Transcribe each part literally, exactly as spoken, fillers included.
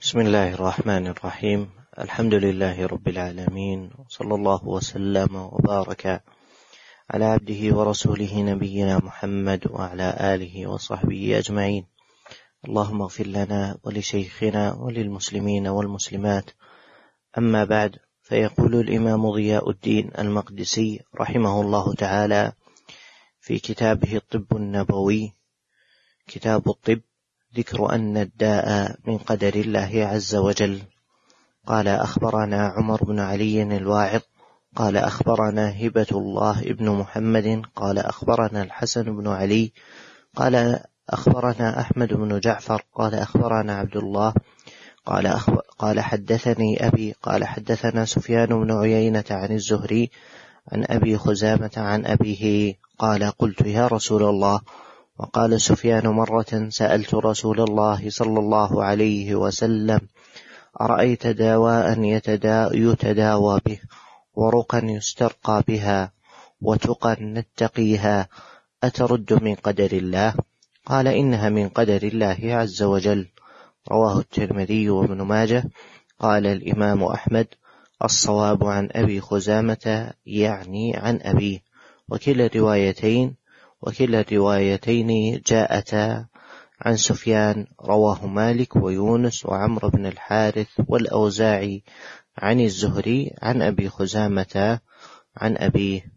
بسم الله الرحمن الرحيم. الحمد لله رب العالمين، صلى الله وسلم وبارك على عبده ورسوله نبينا محمد وعلى آله وصحبه أجمعين. اللهم اغفر لنا ولشيخنا وللمسلمين والمسلمات. أما بعد، فيقول الإمام ضياء الدين المقدسي رحمه الله تعالى في كتابه الطب النبوي، كتاب الطب، ذكر أن الداء من قدر الله عز وجل. قال: أخبرنا عمر بن علي الواعظ قال: أخبرنا هبة الله ابن محمد قال: أخبرنا الحسن بن علي قال: أخبرنا أحمد بن جعفر قال: أخبرنا عبد الله قال, أخبر قال حدثني أبي قال: حدثنا سفيان بن عيينة عن الزهري عن أبي خزامة عن أبيه قال: قلت يا رسول الله. وقال سفيان: مرة سألت رسول الله صلى الله عليه وسلم: أرأيت دواء يتدا يتداوى به، ورقا يسترقى بها، وتقى نتقيها، أترد من قدر الله؟ قال: إنها من قدر الله عز وجل. رواه الترمذي وابن ماجه. قال الإمام أحمد: الصواب عن أبي خزامة، يعني عن أبيه. وكلا الروايتين وكلا الروايتين جاءتا عن سفيان. رواه مالك ويونس وعمر بن الحارث والأوزاعي عن الزهري عن أبي خزامة عن أبيه.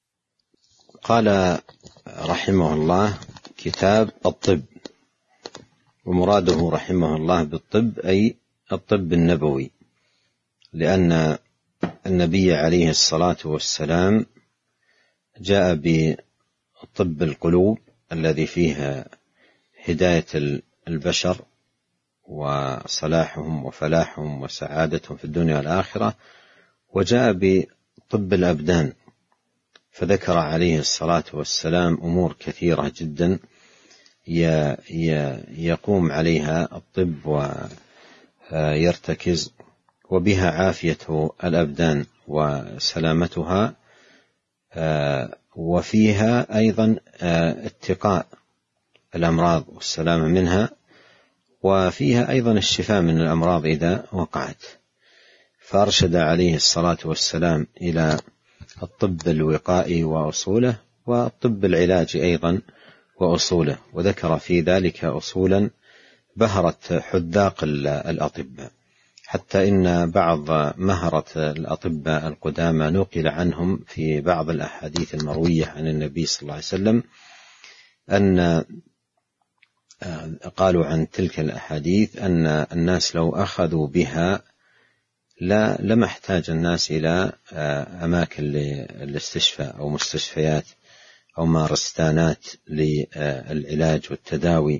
قال رحمه الله: كتاب الطب. ومراده رحمه الله بالطب أي الطب النبوي، لأن النبي عليه الصلاة والسلام جاء بطب القلوب الذي فيها هداية البشر وصلاحهم وفلاحهم وسعادتهم في الدنيا والآخرة، وجاء بطب الأبدان، فذكر عليه الصلاة والسلام أمور كثيرة جدا يقوم عليها الطب ويرتكز، وبها عافية الأبدان وسلامتها، وفيها أيضا اتقاء الأمراض والسلامة منها، وفيها أيضا الشفاء من الأمراض إذا وقعت. فأرشد عليه الصلاة والسلام إلى الطب الوقائي وأصوله، والطب العلاج أيضا وأصوله، وذكر في ذلك أصولا بهرت حذاق الأطباء، حتى إن بعض مهرة الأطباء القدامى نقل عنهم في بعض الأحاديث المروية عن النبي صلى الله عليه وسلم أن قالوا عن تلك الأحاديث أن الناس لو أخذوا بها لا لما احتاج الناس إلى أماكن للاستشفاء أو مستشفيات أو مارستانات للعلاج والتداوي.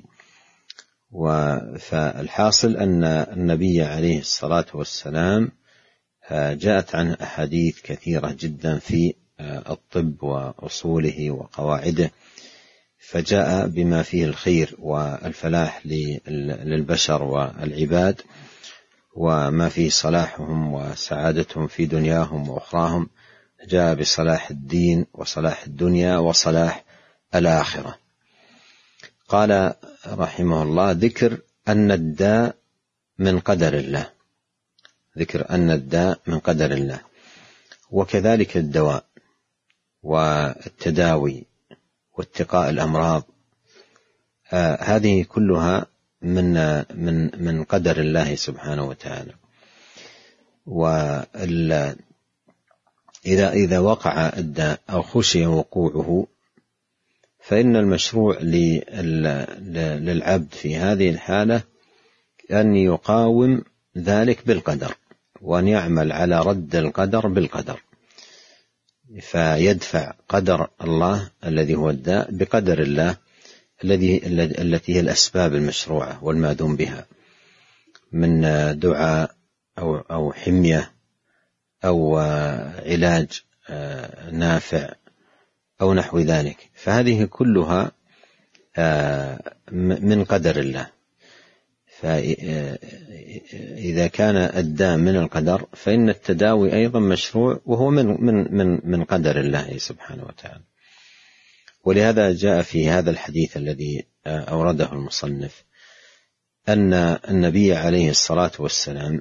فالحاصل أن النبي عليه الصلاة والسلام جاءت عنه أحاديث كثيرة جدا في الطب وأصوله وقواعده، فجاء بما فيه الخير والفلاح للبشر والعباد، وما فيه صلاحهم وسعادتهم في دنياهم وأخراهم. جاء بصلاح الدين وصلاح الدنيا وصلاح الآخرة. قال رحمه الله: ذكر أن الداء من قدر الله، ذكر أن الداء من قدر الله، وكذلك الدواء والتداوي واتقاء الأمراض، آه هذه كلها من من من قدر الله سبحانه وتعالى. وإذا إذا وقع الداء أو خشي وقوعه، فإن المشروع للعبد في هذه الحالة أن يقاوم ذلك بالقدر، وأن يعمل على رد القدر بالقدر، فيدفع قدر الله الذي هو الداء بقدر الله الذي التي هي الأسباب المشروعة والماذون بها من دعاء أو أو حمية أو علاج نافع أو نحو ذلك، فهذه كلها من قدر الله. فإذا كان الداء من القدر، فإن التداوي أيضا مشروع، وهو من من من من قدر الله سبحانه وتعالى. ولهذا جاء في هذا الحديث الذي أورده المصنف أن النبي عليه الصلاة والسلام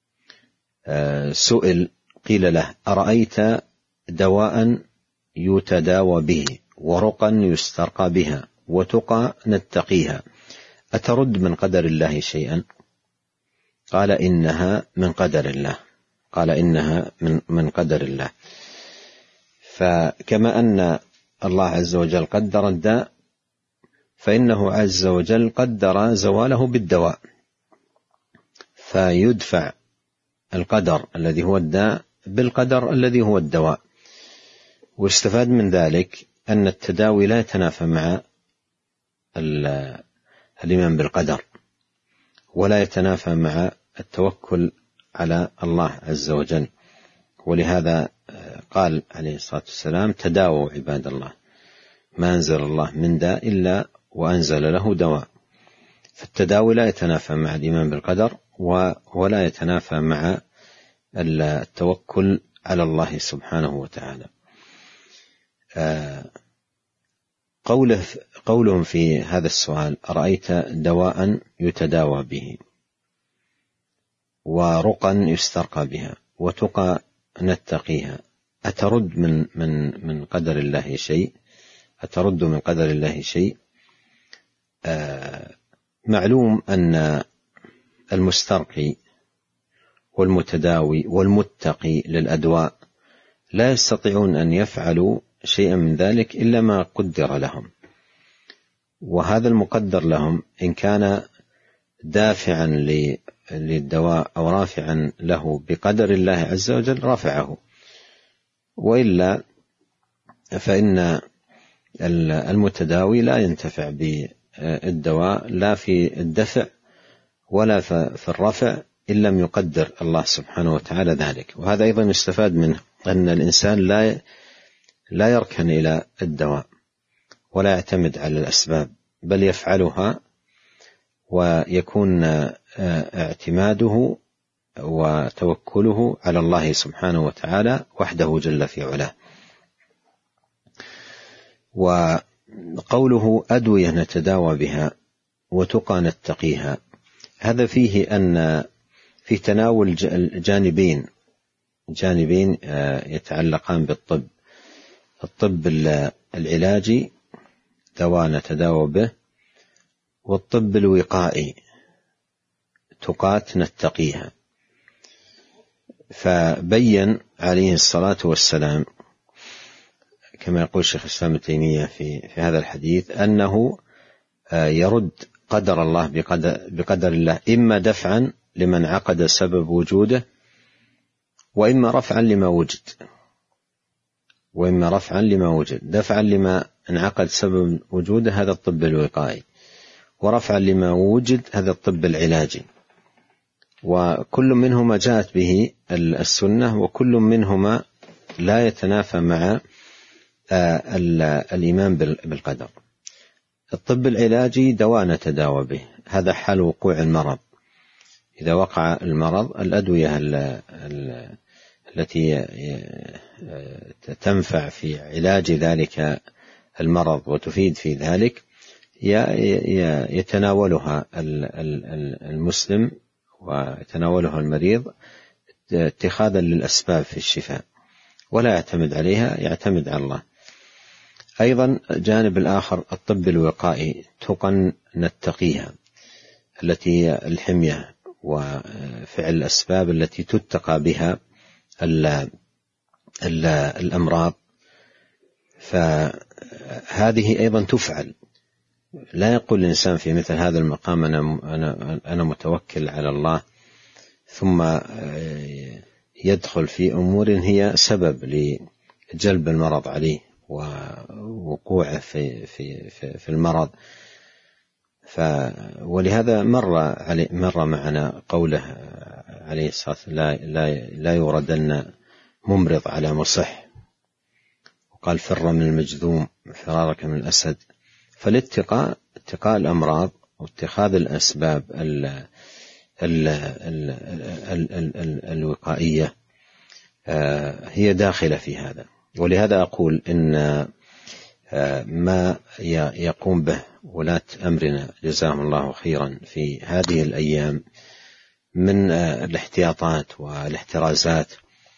سئل، قيل له: أرأيت دواء يتداوى به ورقا يسترقى بها وتقى نتقيها أترد من قدر الله شيئا؟ قال: إنها من قدر الله. قال إنها من, من قدر الله. فكما أن الله عز وجل قدر الداء، فإنه عز وجل قدر زواله بالدواء، فيدفع القدر الذي هو الداء بالقدر الذي هو الدواء. واستفاد من ذلك أن التداوي لا يتنافى مع الإيمان بالقدر، ولا يتنافى مع التوكل على الله عز وجل. ولهذا قال عليه الصلاة والسلام: تداووا عباد الله، ما أنزل الله من داء إلا وأنزل له دواء. فالتداوي لا يتنافى مع الإيمان بالقدر، ولا يتنافى مع التوكل على الله سبحانه وتعالى. قوله قولهم في هذا السؤال: أرأيت دواء يتداوى به ورقا يسترقى بها وتقى نتقيها أترد من من من قدر الله شيء؟ أترد من قدر الله شيء؟ آه معلوم أن المسترقي والمتداوي والمتقي للأدواء لا يستطيعون أن يفعلوا شيئا من ذلك إلا ما قدر لهم، وهذا المقدر لهم إن كان دافعا للدواء أو رافعا له بقدر الله عز وجل رفعه، وإلا فإن المتداوي لا ينتفع بالدواء لا في الدفع ولا في الرفع إن لم يقدر الله سبحانه وتعالى ذلك. وهذا أيضا يستفاد منه أن الإنسان لا لا يركن إلى الدواء ولا يعتمد على الأسباب، بل يفعلها ويكون اعتماده وتوكله على الله سبحانه وتعالى وحده جل في علاه. وقوله أدوية نتداوى بها وتقى نتقيها، هذا فيه أن في تناول جانبين جانبين يتعلقان بالطب: الطب العلاجي دواء نتداوى به، والطب الوقائي تقات نتقيها. فبين عليه الصلاة والسلام كما يقول شيخ الإسلام ابن تيمية في في هذا الحديث أنه يرد قدر الله بقدر, بقدر الله، إما دفعا لمن عقد سبب وجوده، وإما رفعا لما وجد وإما رفعا لما وجد دفعا لما انعقد سبب وجوده هذا الطب الوقائي، ورفعا لما وجد هذا الطب العلاجي. وكل منهما جاءت به السنة، وكل منهما لا يتنافى مع الإيمان بالقدر. الطب العلاجي دواء نتداوى به، هذا حال وقوع المرض. إذا وقع المرض الأدوية التي تنفع في علاج ذلك المرض وتفيد في ذلك يتناولها المسلم ويتناولها المريض اتخاذا للأسباب في الشفاء، ولا يعتمد عليها، يعتمد على الله. أيضا جانب الآخر الطب الوقائي تقى نتقيها، التي الحمية وفعل الأسباب التي تتقى بها الأمراض، فهذه أيضا تفعل. لا يقول الإنسان في مثل هذا المقام أنا, أنا, أنا متوكل على الله، ثم يدخل في أمور هي سبب لجلب المرض عليه ووقوعه في, في, في, في المرض. ف ولهذا مر علي مر معنا قوله عليه الصلاة لا, لا, لا يردن ممرض على مصح، وقال فر من المجذوم فرارك من الأسد. فالاتقاء اتقاء الأمراض واتخاذ الأسباب ال ال ال ال ال الوقائية هي داخلة في هذا. ولهذا أقول إن ما يقوم به ولاة أمرنا جزاهم الله خيرا في هذه الأيام من الاحتياطات والاحترازات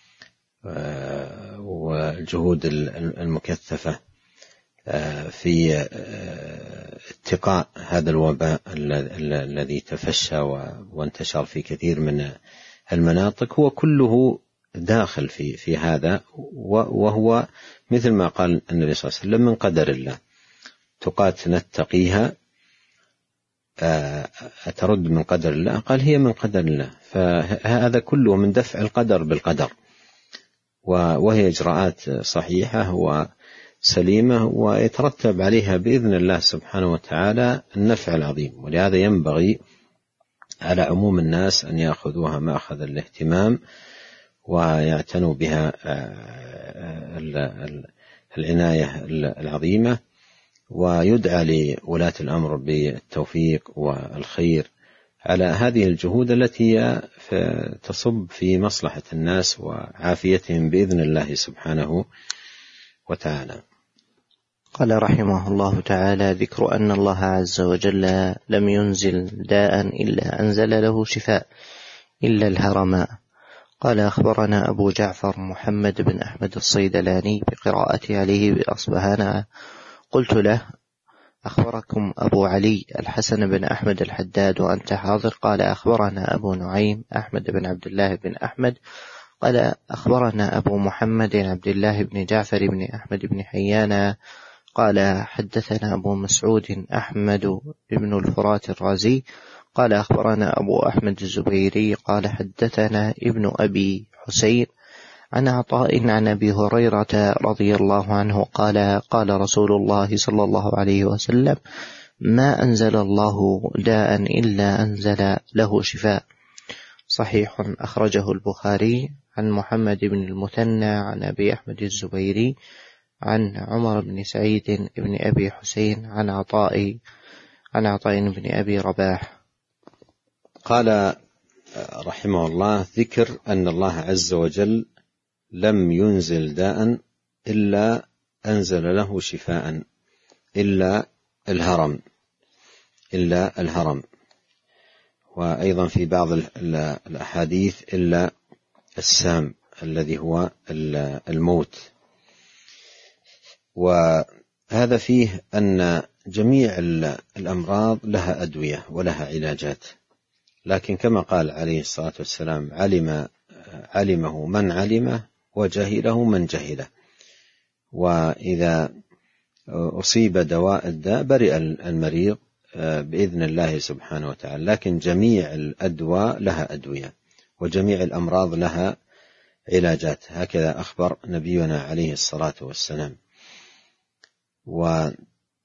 والجهود المكثفة في اتقاء هذا الوباء الذي تفشى وانتشر في كثير من المناطق، هو كله داخل في في هذا، وهو مثل ما قال النبي صلى الله عليه وسلم: من قدر الله. تقات نتقيها أترد من قدر الله؟ قال: هي من قدر الله. فهذا كله من دفع القدر بالقدر، وهي إجراءات صحيحة وسليمة، ويترتب عليها بإذن الله سبحانه وتعالى النفع العظيم. ولهذا ينبغي على عموم الناس أن يأخذوها مأخذ الاهتمام ويعتنوا بها العناية العظيمة، ويدعى لولاة الأمر بالتوفيق والخير على هذه الجهود التي تصب في مصلحة الناس وعافيتهم بإذن الله سبحانه وتعالى. قال رحمه الله تعالى: ذكر أن الله عز وجل لم ينزل داء إلا أنزل له شفاء إلا الهرماء. قال: أخبرنا أبو جعفر محمد بن أحمد الصيدلاني بقراءة عليه بأصبهان. قلت له: أخبركم أبو علي الحسن بن أحمد الحداد وأنت حاضر؟ قال: أخبرنا أبو نعيم أحمد بن عبد الله بن أحمد. قال: أخبرنا أبو محمد عبد الله بن جعفر بن أحمد بن حيان. قال: حدثنا أبو مسعود أحمد بن الفرات الرازي. قال: أخبرنا أبو أحمد الزبيري. قال: حدثنا ابن أبي حسين عن عطاء عن أبي هريرة رضي الله عنه قال: قال رسول الله صلى الله عليه وسلم: ما أنزل الله داء إلا أنزل له شفاء. صحيح. أخرجه البخاري عن محمد بن المثنى عن أبي أحمد الزبيري عن عمر بن سعيد بن أبي حسين عن عطاء عن عطاء بن أبي رباح. قال رحمه الله: ذكر أن الله عز وجل لم ينزل داء إلا أنزل له شفاء إلا الهرم إلا الهرم وأيضا في بعض الأحاديث إلا السام الذي هو الموت. وهذا فيه أن جميع الأمراض لها أدوية ولها علاجات، لكن كما قال عليه الصلاة والسلام: علم علمه من علمه وجهله من جهله. وإذا أصيب دواء الداء برئ المريض بإذن الله سبحانه وتعالى، لكن جميع الأدواء لها أدوية وجميع الأمراض لها علاجات، هكذا أخبر نبينا عليه الصلاة والسلام. وليس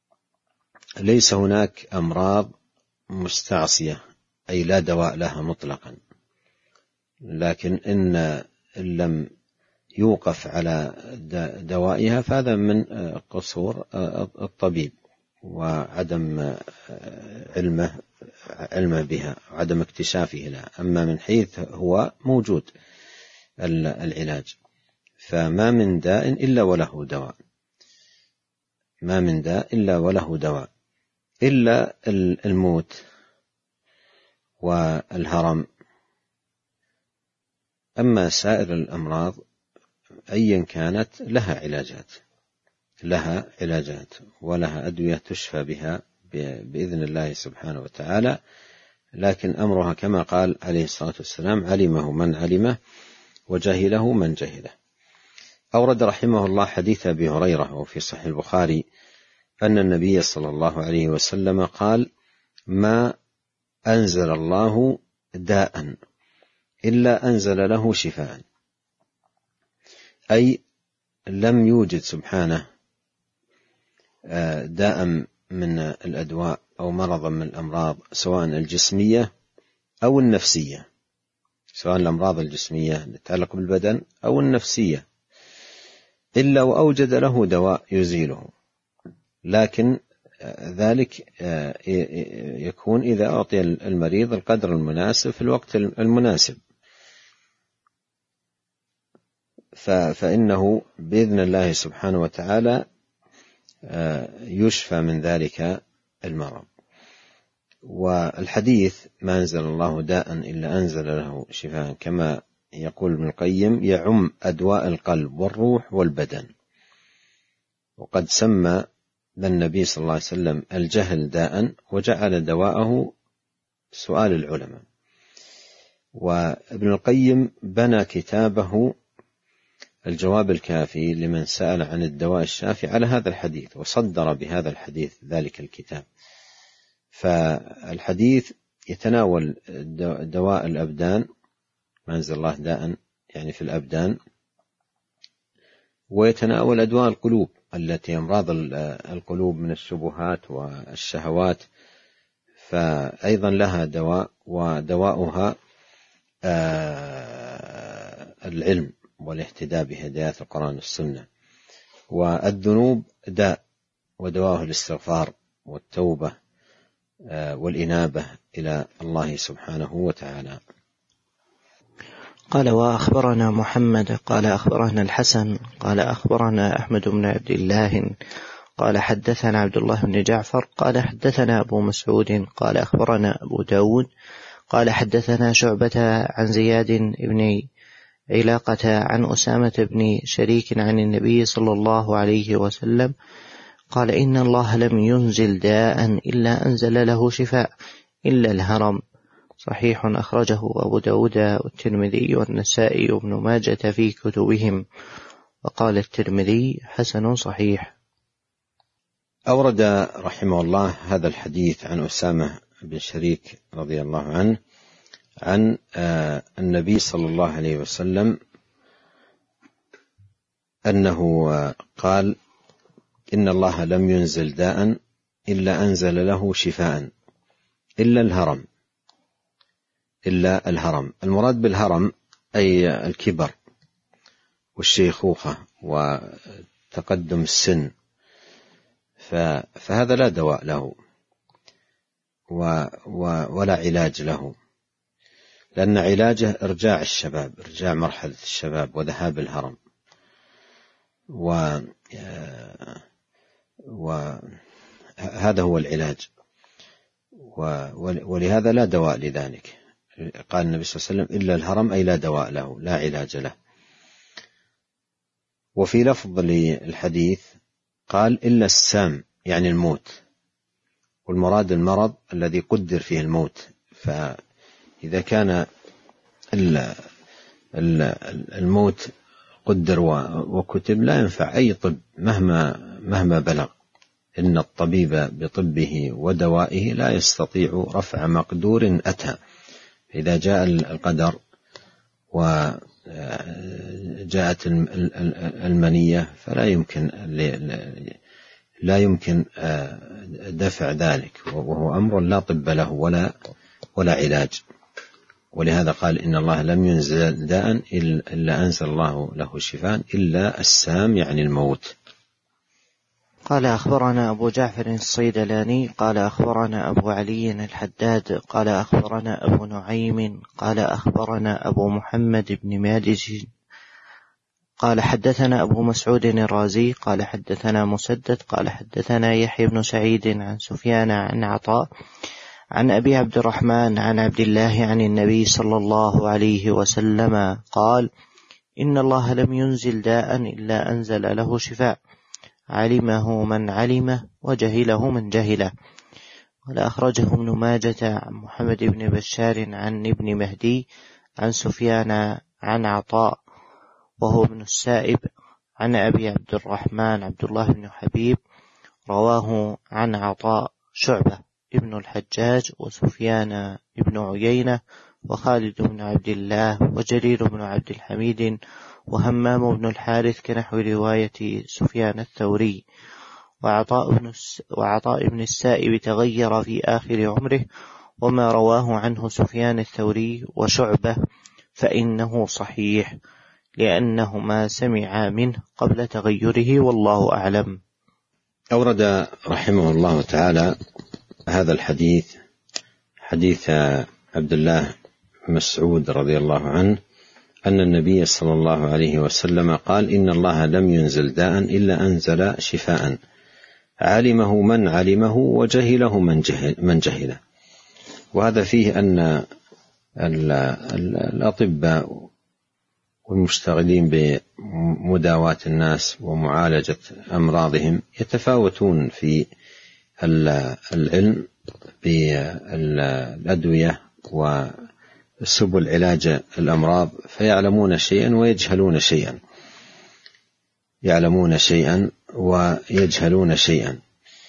هناك أمراض مستعصية أي لا دواء لها مطلقا، لكن إن لم يوقف على دوائها فهذا من قصور الطبيب وعدم علمه علمه بها وعدم اكتشافه لها. أما من حيث هو موجود العلاج، فما من داء إلا وله دواء، ما من داء إلا وله دواء إلا الموت والهرم. أما سائر الأمراض أيا كانت لها علاجات لها علاجات ولها أدوية تشفى بها بإذن الله سبحانه وتعالى، لكن أمرها كما قال عليه الصلاة والسلام: علمه من علمه وجهله من جهله. أورد رحمه الله حديث أبي هريرة وفي صحيح البخاري أن النبي صلى الله عليه وسلم قال: ما أنزل الله داء إلا أنزل له شفاء، أي لم يوجد سبحانه داء من الأدواء أو مرضا من الأمراض سواء الجسمية أو النفسية، سواء الأمراض الجسمية تتعلق بالبدن أو النفسية، إلا وأوجد له دواء يزيله، لكن ذلك يكون إذا أعطي المريض القدر المناسب في الوقت المناسب، فإنه بإذن الله سبحانه وتعالى يشفى من ذلك المرض. والحديث ما أنزل الله داء إلا أنزل له شفاء كما يقول ابن القيم يعم أدواء القلب والروح والبدن. وقد سمى النبي صلى الله عليه وسلم الجهل داء وجعل دواءه سؤال العلماء. وابن القيم بنى كتابه الجواب الكافي لمن سأل عن الدواء الشافي على هذا الحديث، وصدر بهذا الحديث ذلك الكتاب. فالحديث يتناول دواء الأبدان، ما أنزل الله داء يعني في الأبدان، ويتناول أدواء القلوب التي أمراض القلوب من الشبهات والشهوات، فأيضا لها دواء، ودواؤها العلم والاهتداء بهدايات القرآن والسنة. والذنوب داء ودواءه الاستغفار والتوبة والإنابة إلى الله سبحانه وتعالى. قال وأخبرنا محمد قال أخبرنا الحسن قال أخبرنا أحمد بن عبد الله قال حدثنا عبد الله بن جعفر قال حدثنا أبو مسعود قال أخبرنا أبو داود قال حدثنا شعبة عن زياد بن علاقة عن أسامة بن شريك عن النبي صلى الله عليه وسلم قال إن الله لم ينزل داء إلا أنزل له شفاء إلا الهرم. صحيح أخرجه أبو داود والترمذي والنسائي وابن ماجة في كتبهم. وقال الترمذي حسن صحيح. أورد رحمه الله هذا الحديث عن أسامة بن شريك رضي الله عنه عن النبي صلى الله عليه وسلم أنه قال إن الله لم ينزل داء إلا أنزل له شفاء إلا الهرم. إلا الهرم، المراد بالهرم أي الكبر والشيخوخة وتقدم السن، فهذا لا دواء له ولا علاج له، لأن علاجه إرجاع الشباب، إرجاع مرحلة الشباب وذهاب الهرم، وهذا هو العلاج، ولهذا لا دواء لذلك. قال النبي صلى الله عليه وسلم إلا الهرم أي لا دواء له، لا علاج له. وفي لفظ للحديث قال إلا السام يعني الموت، والمراد المرض الذي قدر فيه الموت. فإذا كان الموت قدر وكتب لا ينفع أي طب مهما مهما بلغ، إن الطبيب بطبه ودوائه لا يستطيع رفع مقدور أتى. إذا جاء القدر وجاءت المنية فلا يمكن لا يمكن دفع ذلك، وهو أمر لا طب له ولا ولا علاج. ولهذا قال إن الله لم ينزل داء إلا أنزل الله له شفاء إلا السام يعني الموت. قال أخبرنا أبو جعفر الصيدلاني قال أخبرنا أبو علي الحداد قال أخبرنا أبو نعيم قال أخبرنا أبو محمد بن مادج قال حدثنا أبو مسعود الرازي قال حدثنا مسدد قال حدثنا يحيى بن سعيد عن سفيان عن عطاء عن أبي عبد الرحمن عن عبد الله عن النبي صلى الله عليه وسلم قال إن الله لم ينزل داء إلا أنزل له شفاء علمه من علمه وجهله من جهله. قال أخرجه ابن ماجة عن محمد بن بشار عن ابن مهدي عن سفيان عن عطاء وهو ابن السائب عن أبي عبد الرحمن عبد الله بن حبيب رواه عن عطاء شعبة ابن الحجاج وسفيان ابن عيينة وخالد بن عبد الله وجرير بن عبد الحميد وهمام بن الحارث كنحو رواية سفيان الثوري. وعطاء بن, وعطاء بن السائب تغير في آخر عمره، وما رواه عنه سفيان الثوري وشعبة فإنه صحيح لأنهما سمعا منه قبل تغيره والله أعلم. أورد رحمه الله تعالى هذا الحديث حديث عبد الله مسعود رضي الله عنه أن النبي صلى الله عليه وسلم قال إن الله لم ينزل داء إلا أنزل شفاء علمه من علمه وجهله من جهل من جهله. وهذا فيه أن الأطباء والمشتغلين بمداواة الناس ومعالجة أمراضهم يتفاوتون في العلم بالأدوية وسبل علاج الأمراض، فيعلمون شيئا ويجهلون شيئا يعلمون شيئا ويجهلون شيئا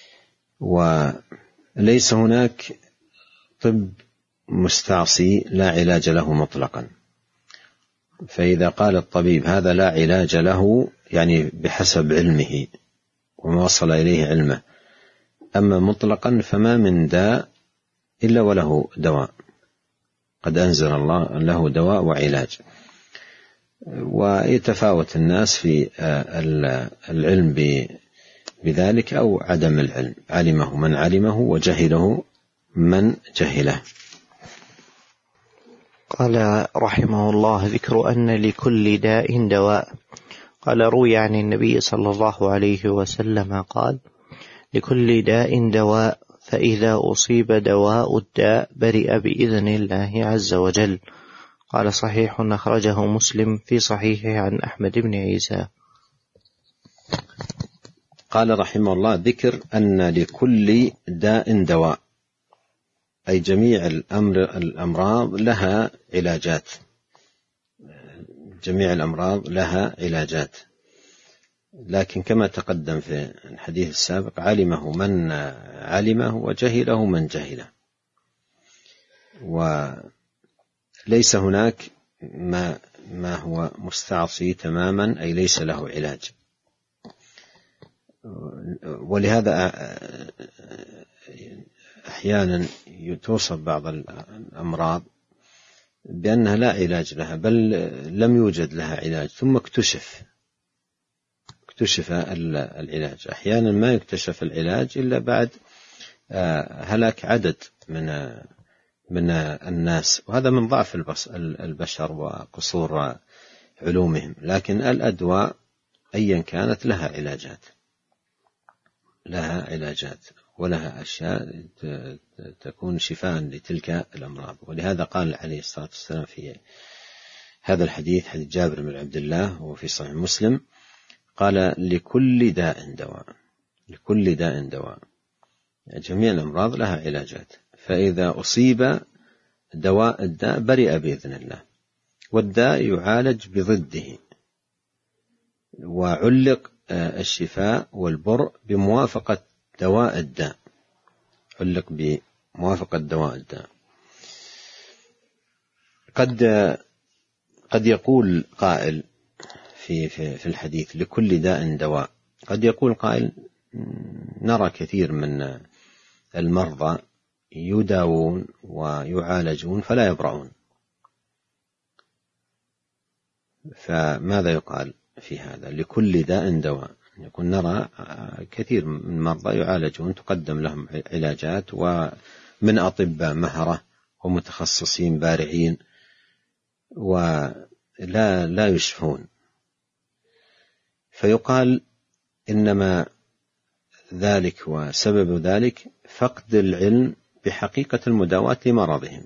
وليس هناك طب مستعصي لا علاج له مطلقا. فإذا قال الطبيب هذا لا علاج له، يعني بحسب علمه وما وصل إليه علمه. أما مطلقا فما من داء إلا وله دواء، قد أنزل الله له دواء وعلاج. ويتفاوت الناس في العلم بذلك أو عدم العلم، علمه من علمه وجهله من جهله. قال رحمه الله: ذكر أن لكل داء دواء. قال: روي عن النبي صلى الله عليه وسلم قال: لكل داء دواء، فإذا أصيب دواء الداء برئ بإذن الله عز وجل. قال: صحيح، أخرجه مسلم في صحيحه عن أحمد بن عيسى. قال رحمه الله: ذكر أن لكل داء دواء، أي جميع الأمر الأمراض لها علاجات، جميع الأمراض لها علاجات. لكن كما تقدم في الحديث السابق علمه من علمه وجهله من جهله، وليس هناك ما, ما هو مستعصي تماما أي ليس له علاج. ولهذا أحيانا توصف بعض الأمراض بأنها لا علاج لها، بل لم يوجد لها علاج ثم اكتشف اكتشف العلاج. أحيانا ما يكتشف العلاج إلا بعد هلاك عدد من من الناس، وهذا من ضعف البشر وقصور علومهم. لكن الأدواء أيا كانت لها علاجات لها علاجات ولها أشياء تكون شفاء لتلك الأمراض. ولهذا قال عليه الصلاة والسلام في هذا الحديث، حديث جابر بن عبد الله وفي صحيح مسلم، قال: لكل داء دواء، لكل داء دواء، جميع الأمراض لها علاجات. فإذا أصيب دواء الداء برئ بإذن الله، والداء يعالج بضده، وعلق الشفاء والبرء بموافقة دواء الداء، علق بموافقة دواء الداء. قد قد يقول قائل في في في الحديث لكل داء دواء، قد يقول قائل: نرى كثير من المرضى يداوون ويعالجون فلا يبرؤون، فماذا يقال في هذا؟ لكل داء دواء. يكون نرى كثير من المرضى يعالجون، تقدم لهم علاجات ومن أطباء مهرة ومتخصصين بارعين ولا لا يشفون، فيقال إنما ذلك وسبب ذلك فقد العلم بحقيقة المداواة لمرضهم،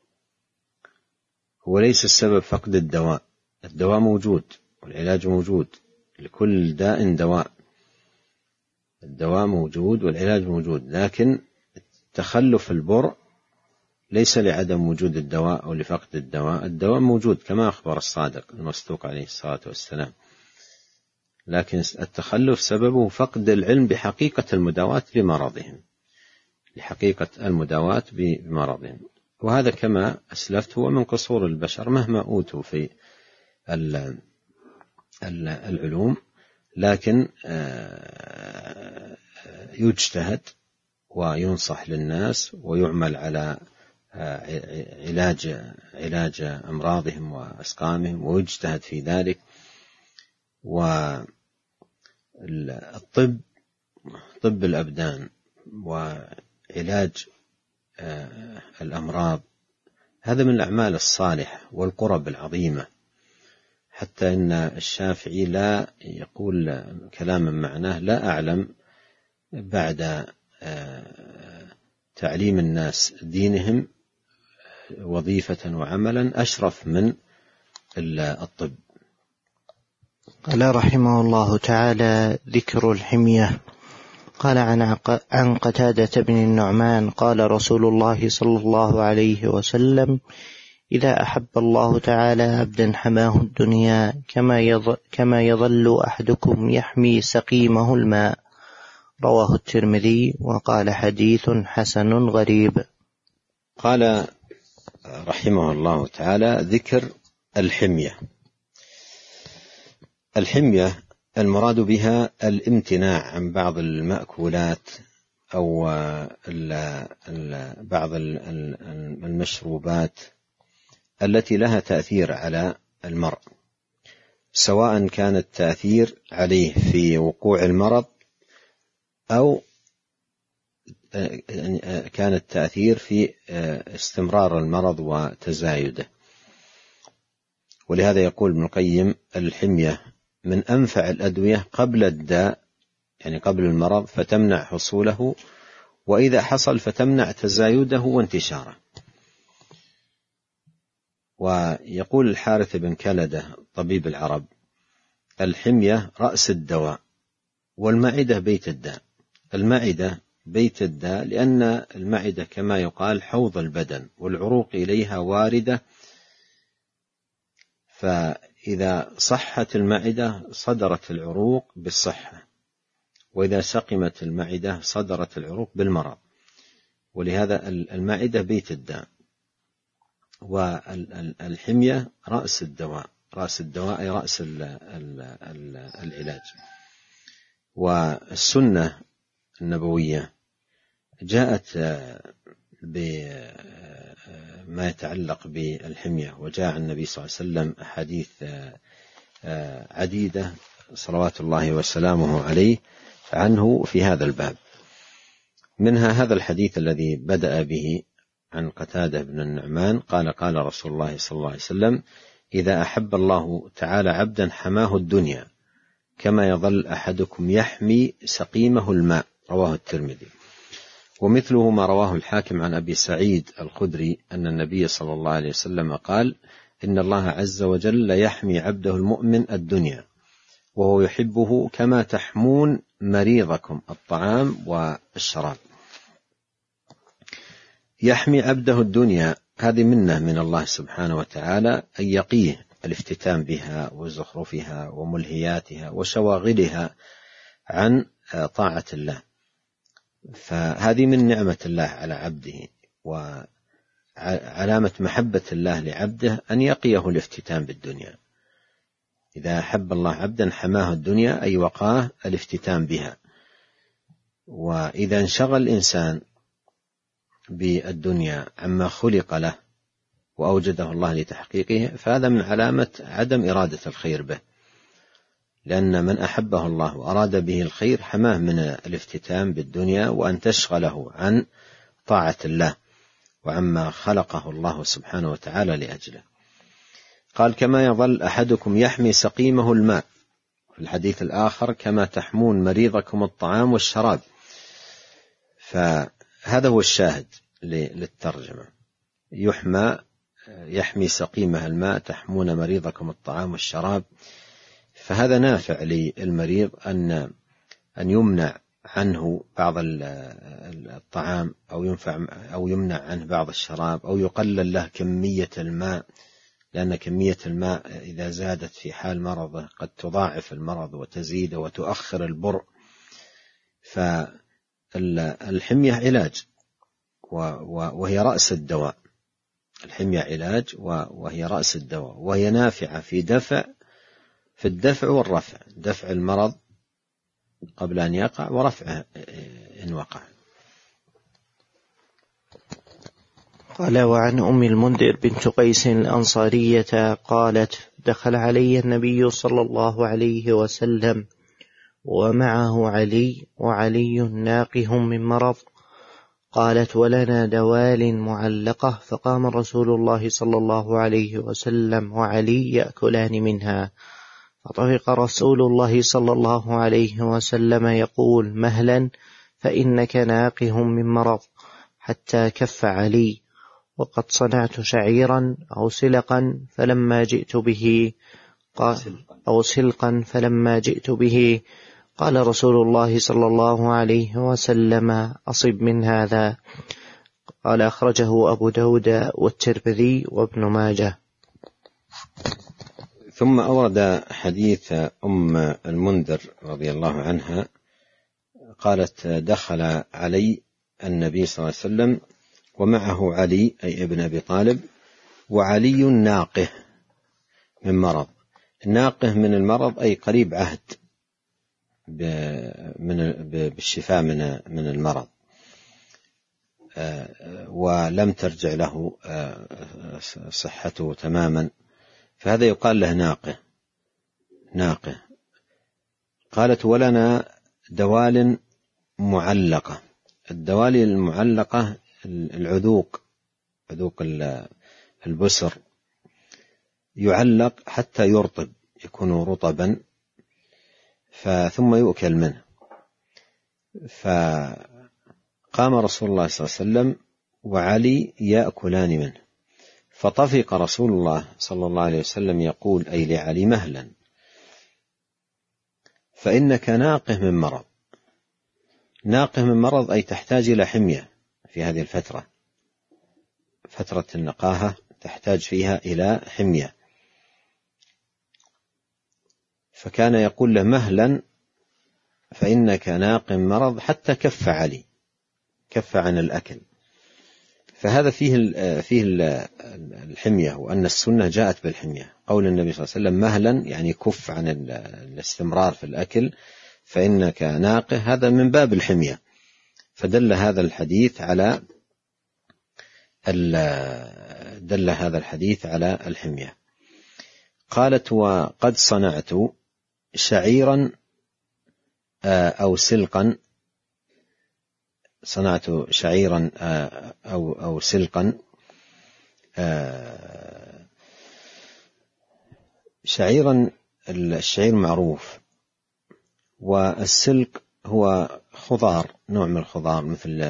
وليس السبب فقد الدواء. الدواء موجود والعلاج موجود، لكل داء دواء، الدواء موجود والعلاج موجود، لكن تخلف البرء ليس لعدم وجود الدواء أو لفقد الدواء. الدواء موجود كما أخبر الصادق المصدوق عليه الصلاة والسلام، لكن التخلف سببه فقد العلم بحقيقة المداواة لمرضهم، لحقيقة المداواة بمرضهم. وهذا كما أسلفت هو من قصور البشر مهما أوتوا في العلوم، لكن يجتهد وينصح للناس ويعمل على علاج علاج أمراضهم وأسقامهم ويجتهد في ذلك. والطب طب الأبدان وعلاج الأمراض هذا من الأعمال الصالحة والقرب العظيمة، حتى إن الشافعي لا يقول كلاما معناه: لا أعلم بعد تعليم الناس دينهم وظيفة وعملا أشرف من الطب. قال رحمه الله تعالى: ذكر الحمية. قال عن قتادة بن النعمان قال رسول الله صلى الله عليه وسلم: إذا أحب الله تعالى عبدا حماه الدنيا كما يظل أحدكم يحمي سقيمه الماء. رواه الترمذي وقال: حديث حسن غريب. قال رحمه الله تعالى: ذكر الحمية. الحمية المراد بها الامتناع عن بعض المأكولات أو بعض المشروبات التي لها تأثير على المرء، سواء كان التأثير عليه في وقوع المرض أو كان التأثير في استمرار المرض وتزايده. ولهذا يقول ابن القيم: الحمية من أنفع الأدوية قبل الداء، يعني قبل المرض، فتمنع حصوله، وإذا حصل فتمنع تزايده وانتشاره. ويقول الحارث بن كلدة طبيب العرب: الحمية رأس الدواء، والمعدة بيت الداء. المعدة بيت الداء لأن المعدة كما يقال حوض البدن، والعروق إليها واردة، فإذا صحت المعدة صدرت العروق بالصحة، وإذا سقمت المعدة صدرت العروق بالمرض. ولهذا المعدة بيت الداء، والحمية رأس الدواء. رأس الدواء أي رأس العلاج. والسنة النبوية جاءت بما يتعلق بالحمية، وجاء عن النبي صلى الله عليه وسلم أحاديث عديدة صلوات الله وسلامه عليه عنه في هذا الباب. منها هذا الحديث الذي بدأ به عن قتادة بن النعمان قال: قال رسول الله صلى الله عليه وسلم: إذا أحب الله تعالى عبدا حماه الدنيا كما يظل أحدكم يحمي سقيمه الماء. رواه الترمذي. ومثله ما رواه الحاكم عن أبي سعيد الخدري أن النبي صلى الله عليه وسلم قال: إن الله عز وجل يحمي عبده المؤمن الدنيا وهو يحبه كما تحمون مريضكم الطعام والشراب. يحمي عبده الدنيا، هذه منة من الله سبحانه وتعالى أن يقيه الافتتان بها وزخرفها وملهياتها وشواغلها عن طاعة الله، فهذه من نعمة الله على عبده، وعلامة محبة الله لعبده أن يقيه الافتتان بالدنيا. إذا أحب الله عبدا حماه الدنيا أي وقاه الافتتان بها. وإذا انشغل الإنسان بالدنيا عما خلق له وأوجده الله لتحقيقه فهذا من علامة عدم إرادة الخير به، لأن من أحبه الله وأراد به الخير حماه من الافتتان بالدنيا وأن تشغله عن طاعة الله وعما خلقه الله سبحانه وتعالى لأجله. قال: كما يظل أحدكم يحمي سقيمه الماء. في الحديث الآخر: كما تحمون مريضكم الطعام والشراب. فهذا هو الشاهد للترجمة: يحمى يحمي سقيمه الماء، تحمون مريضكم الطعام والشراب. فهذا نافع للمريض أن أن يمنع عنه بعض الطعام أو ينفع أو يمنع عنه بعض الشراب أو يقلل له كمية الماء، لأن كمية الماء إذا زادت في حال مرضه قد تضاعف المرض وتزيد وتؤخر البرء. فالحمية علاج وهي رأس الدواء. الحمية علاج وهي رأس الدواء، وهي نافعة في دفع في الدفع والرفع، دفع المرض قبل أن يقع ورفعه إن وقع. قال: وعن أم المنذر بنت قيس الأنصارية قالت: دخل علي النبي صلى الله عليه وسلم ومعه علي وعلي ناقه من مرض. قالت: ولنا دوال معلقة، فقام رسول الله صلى الله عليه وسلم وعلي يأكلان منها، فطفق رسول الله صلى الله عليه وسلم يقول: مهلا، فإنك ناقه من مرض، حتى كف علي. وقد صنعت شعيرا أو سلقا فلما جئت به أو سلقا فلما جئت به قال رسول الله صلى الله عليه وسلم: أصب من هذا. قال: أخرجه أبو داود والترمذي وابن ماجه. ثم أورد حديث أم المنذر رضي الله عنها قالت: دخل علي النبي صلى الله عليه وسلم ومعه علي أي ابن أبي طالب، وعلي ناقه من مرض. الناقه من المرض أي قريب عهد بالشفاء من المرض، ولم ترجع له صحته تماما، فهذا يقال له ناقه ناقه. قالت: ولنا دوال معلقة. الدوال المعلقة العذوق، عذوق البسر يعلق حتى يرطب، يكون رطبا ثم يؤكل منه. فقام رسول الله صلى الله عليه وسلم وعلي يأكلان منه، فطفق رسول الله صلى الله عليه وسلم يقول أي لعلي: مهلا، فإنك ناقه من مرض. ناقه من مرض أي تحتاج إلى حمية في هذه الفترة، فترة النقاهة تحتاج فيها إلى حمية. فكان يقول له: مهلا فإنك ناق مرض، حتى كف علي، كف عن الأكل. فهذا فيه فيه الحمية، وأن السنة جاءت بالحمية. قول النبي صلى الله عليه وسلم: مهلا يعني كف عن الاستمرار في الأكل، فإنك ناقه، هذا من باب الحمية. فدل هذا الحديث على دل هذا الحديث على الحمية. قالت: وقد صنعت شعيرا أو سلقا. صنعت شعيرا أو أو سلقا. شعيرا، الشعير معروف، والسلق هو خضار، نوع من الخضار مثل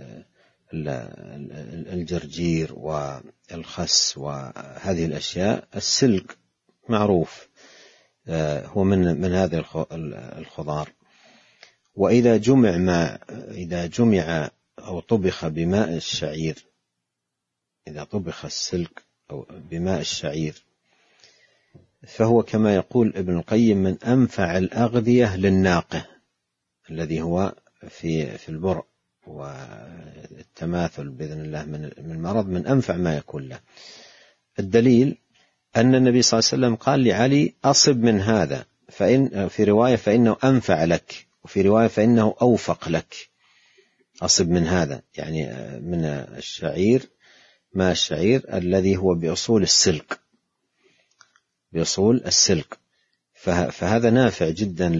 الجرجير والخس وهذه الأشياء. السلق معروف هو من من هذه الخضار. وإذا جمع ما إذا جمع أو طبخ بماء الشعير، إذا طبخ السلق أو بماء الشعير، فهو كما يقول ابن القيم من أنفع الأغذية للناقه، الذي هو في في البرء والتماثل بإذن الله من المرض، من أنفع ما يكون له. الدليل أن النبي صلى الله عليه وسلم قال لعلي: أصب من هذا، فإن في رواية فإنه أنفع لك، وفي رواية فإنه أوفق لك. أصب من هذا يعني من الشعير، ما الشعير الذي هو بأصول السلق، بأصول السلق. فهذا نافع جدا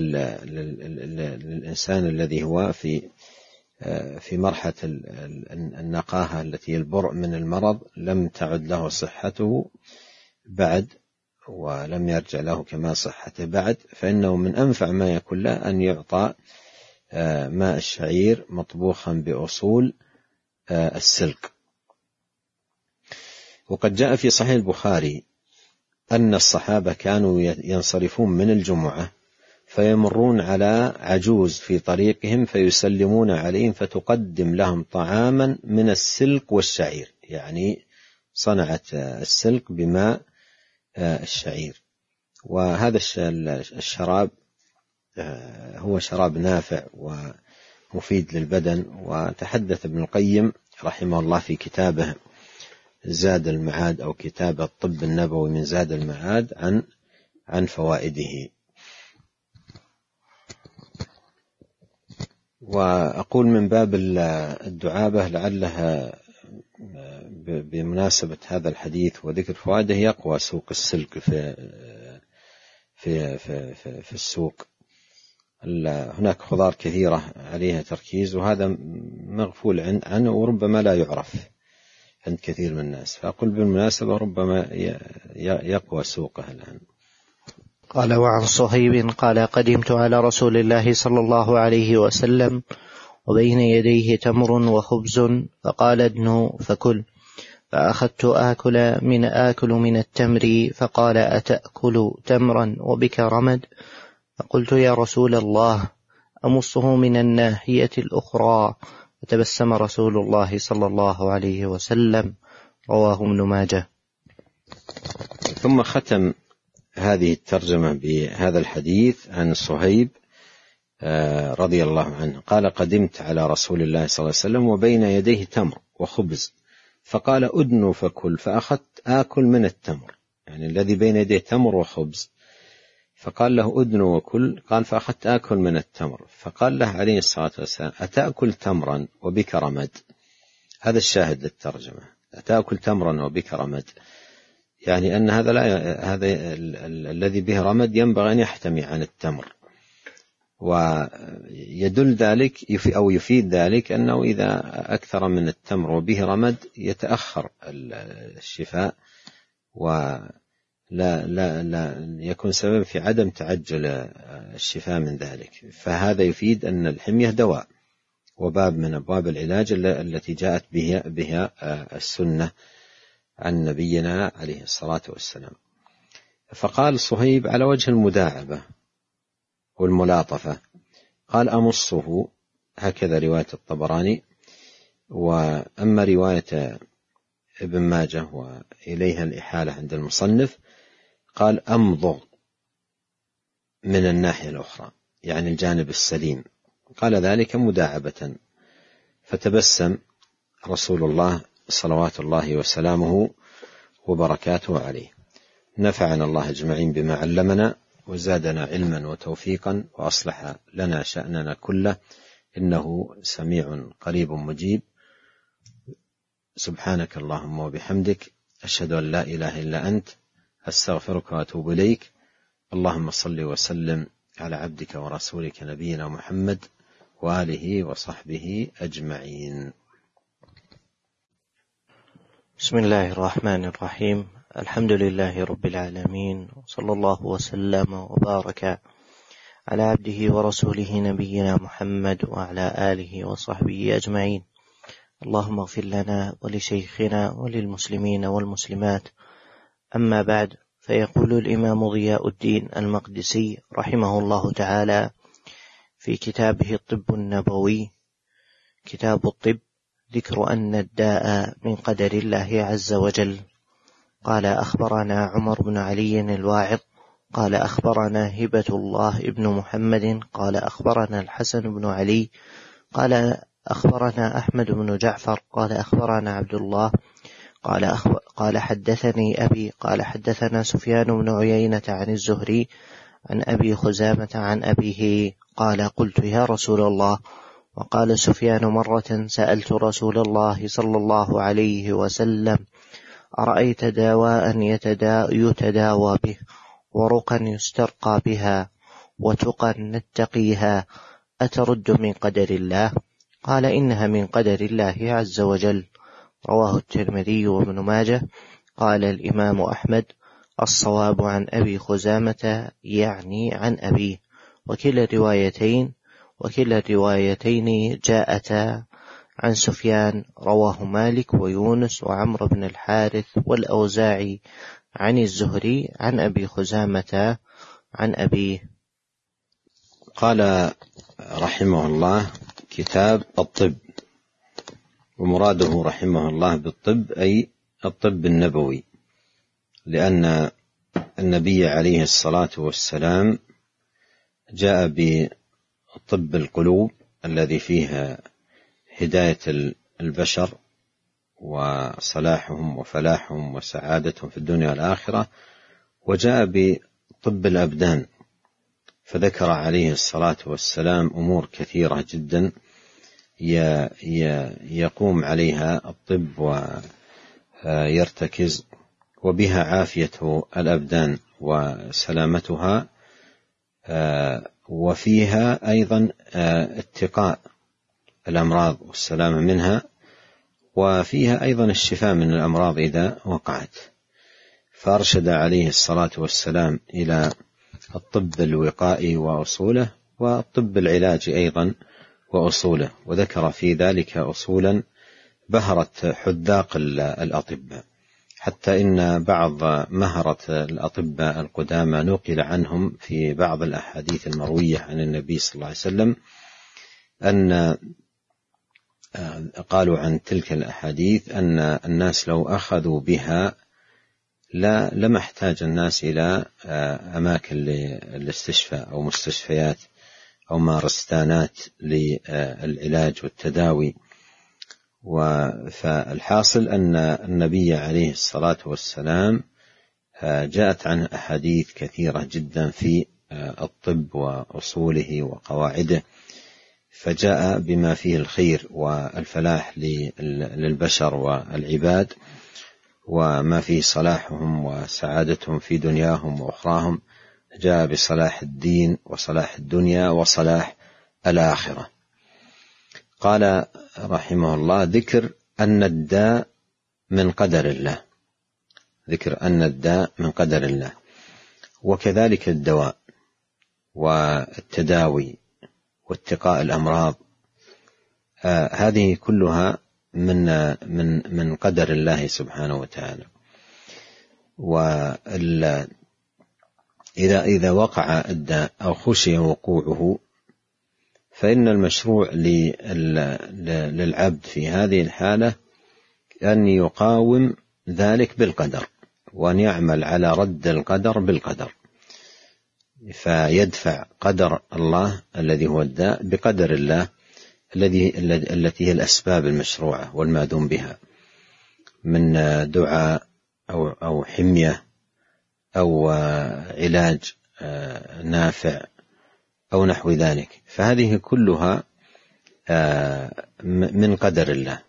للإنسان الذي هو في في مرحلة النقاهة التي البرء من المرض، لم تعد له صحته بعد ولم يرجع له كما صحته بعد، فإنه من أنفع ما يكون له أن يعطى ماء الشعير مطبوخا بأصول السلق. وقد جاء في صحيح البخاري أن الصحابة كانوا ينصرفون من الجمعة فيمرون على عجوز في طريقهم فيسلمون عليهم فتقدم لهم طعاما من السلق والشعير، يعني صنعت السلق بماء الشعير. وهذا الشراب هو شراب نافع ومفيد للبدن. وتحدث ابن القيم رحمه الله في كتابه زاد المعاد أو كتاب الطب النبوي من زاد المعاد عن عن فوائده. وأقول من باب الدعابة لعلها بمناسبة هذا الحديث وذكر فوائده يقوى سوق السلك في في في في, في السوق. هناك خضار كثيرة عليها تركيز، وهذا مغفول عنه وربما لا يعرف عند كثير من الناس. فأقول بالمناسبة ربما يقوى سوقه الآن. قال: وعن صهيب قال: قدمت على رسول الله صلى الله عليه وسلم وبين يديه تمر وخبز، فقال ادن فكل. فأخذت آكل من آكل من التمر، فقال أتأكل تمرا وبك رمد؟ فقلت يا رسول الله أمصه من الناحية الأخرى. فتبسم رسول الله صلى الله عليه وسلم. رواه ابن ماجه. ثم ختم هذه الترجمة بهذا الحديث عن صهيب رضي الله عنه قال قدمت على رسول الله صلى الله عليه وسلم وبين يديه تمر وخبز، فقال أدن فكل. فأخذت آكل من التمر، يعني الذي بين يديه تمر وخبز، فقال له أدن وكل. قال فأخذت آكل من التمر، فقال له عليه الصلاة والسلام أتأكل تمرا وبك رمد؟ هذا الشاهد للترجمة، أتأكل تمرا وبك رمد، يعني أن هذا لا هذا الذي به رمد ينبغي أن يحتمي عن التمر. ويدل ذلك أو يفيد ذلك أنه إذا أكثر من التمر وبه رمد يتأخر الشفاء ولا لا لا يكون سبب في عدم تعجل الشفاء من ذلك. فهذا يفيد أن الحمية دواء وباب من أبواب العلاج التي جاءت بها, بها السنة عن نبينا عليه الصلاة والسلام. فقال صهيب على وجه المداعبة والملاطفة، قال أمصه، هكذا رواية الطبراني. وأما رواية ابن ماجه وإليها الإحالة عند المصنف قال أمضغ من الناحية الأخرى، يعني الجانب السليم، قال ذلك مداعبة. فتبسم رسول الله صلوات الله وسلامه وبركاته عليه. نفعنا الله أجمعين بما علمنا وزادنا علما وتوفيقا وأصلح لنا شأننا كله، إنه سميع قريب مجيب. سبحانك اللهم وبحمدك، أشهد أن لا إله إلا أنت، أستغفرك وأتوب إليك. اللهم صل وسلم على عبدك ورسولك نبينا محمد وآله وصحبه أجمعين. بسم الله الرحمن الرحيم. الحمد لله رب العالمين، صلى الله وسلم وبارك على عبده ورسوله نبينا محمد وعلى آله وصحبه أجمعين. اللهم اغفر لنا ولشيخنا وللمسلمين والمسلمات. أما بعد، فيقول الإمام ضياء الدين المقدسي رحمه الله تعالى في كتابه الطب النبوي، كتاب الطب، ذكر أن الداء من قدر الله عز وجل. قال أخبرنا عمر بن علي الواعظ قال أخبرنا هبة الله ابن محمد قال أخبرنا الحسن بن علي قال أخبرنا أحمد بن جعفر قال أخبرنا عبد الله قال, أخبر قال حدثني أبي قال حدثنا سفيان بن عيينة عن الزهري عن أبي خزامة عن أبيه قال قلت يا رسول الله. وقال سفيان مرة سألت رسول الله صلى الله عليه وسلم أرأيت دواء يتداوى به ورقا يسترقى بها وتقا نتقيها أترد من قدر الله؟ قال إنها من قدر الله عز وجل. رواه الترمذي وابن ماجه. قال الإمام أحمد الصواب عن أبي خزامة، يعني عن أبيه، وكلا الروايتين وكلا الروايتين جاءتا عن سفيان. رواه مالك ويونس وعمر بن الحارث والأوزاعي عن الزهري عن أبي خزامة عن أبيه. قال رحمه الله كتاب الطب، ومراده رحمه الله بالطب أي الطب النبوي، لأن النبي عليه الصلاة والسلام جاء بطب القلوب الذي فيها هداية البشر وصلاحهم وفلاحهم وسعادتهم في الدنيا والآخرة، وجاء بطب الأبدان، فذكر عليه الصلاة والسلام أمور كثيرة جدا يقوم عليها الطب ويرتكز، وبها عافية الأبدان وسلامتها، وفيها أيضا اتقاء الأمراض والسلامة منها، وفيها أيضا الشفاء من الأمراض إذا وقعت. فأرشد عليه الصلاة والسلام إلى الطب الوقائي وأصوله، والطب العلاجي أيضا وأصوله، وذكر في ذلك أصولا بهرت حذاق الأطباء، حتى إن بعض مهرة الأطباء القدامى نقل عنهم في بعض الأحاديث المروية عن النبي صلى الله عليه وسلم أن قالوا عن تلك الأحاديث أن الناس لو أخذوا بها لا لما احتاج الناس إلى أماكن للاستشفاء أو مستشفيات أو مارستانات للعلاج والتداوي. فالحاصل أن النبي عليه الصلاة والسلام جاءت عنه أحاديث كثيرة جدا في الطب وأصوله وقواعده، فجاء بما فيه الخير والفلاح للبشر والعباد، وما فيه صلاحهم وسعادتهم في دنياهم وأخراهم، جاء بصلاح الدين وصلاح الدنيا وصلاح الآخرة. قال رحمه الله: ذكر أن الداء من قدر الله، ذكر أن الداء من قدر الله، وكذلك الدواء والتداوي واتقاء الأمراض، آه هذه كلها من من من قدر الله سبحانه وتعالى. وإذا إذا وقع الداء أو خشي وقوعه، فإن المشروع للعبد في هذه الحالة أن يقاوم ذلك بالقدر، وأن يعمل على رد القدر بالقدر، فيدفع قدر الله الذي هو الداء بقدر الله الذي التي هي الأسباب المشروعة والماذون بها من دعاء أو أو حمية أو علاج نافع أو نحو ذلك، فهذه كلها من قدر الله.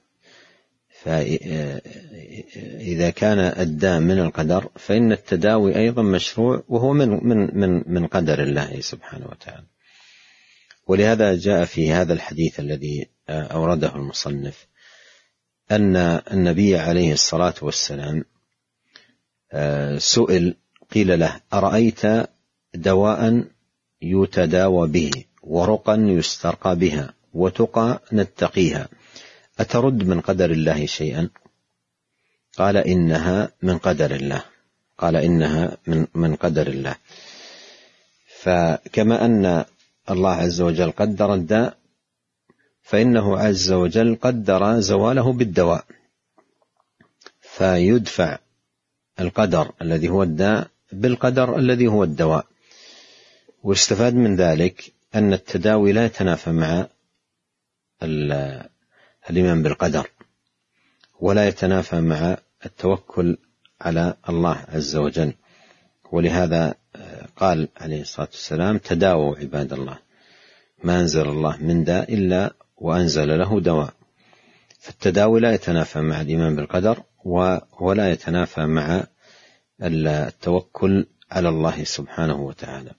فإذا كان الداء من القدر، فإن التداوي أيضا مشروع، وهو من من من من قدر الله سبحانه وتعالى. ولهذا جاء في هذا الحديث الذي أورده المصنف أن النبي عليه الصلاة والسلام سئل، قيل له: أرأيت دواء يتداوى به، ورقا يسترقى بها، وتقى نتقيها، أترد من قدر الله شيئا؟ قال: إنها من قدر الله. قال: إنها من من قدر الله. فكما أن الله عز وجل قدر الداء، فإنه عز وجل قدر زواله بالدواء، فيدفع القدر الذي هو الداء بالقدر الذي هو الدواء. واستفاد من ذلك أن التداوي لا يتنافى مع الإيمان بالقدر، ولا يتنافى مع التوكل على الله عز وجل. ولهذا قال عليه الصلاة والسلام: تداووا عباد الله، ما أنزل الله من داء إلا وأنزل له دواء. فالتداوي لا يتنافى مع الإيمان بالقدر، ولا يتنافى مع التوكل على الله سبحانه وتعالى.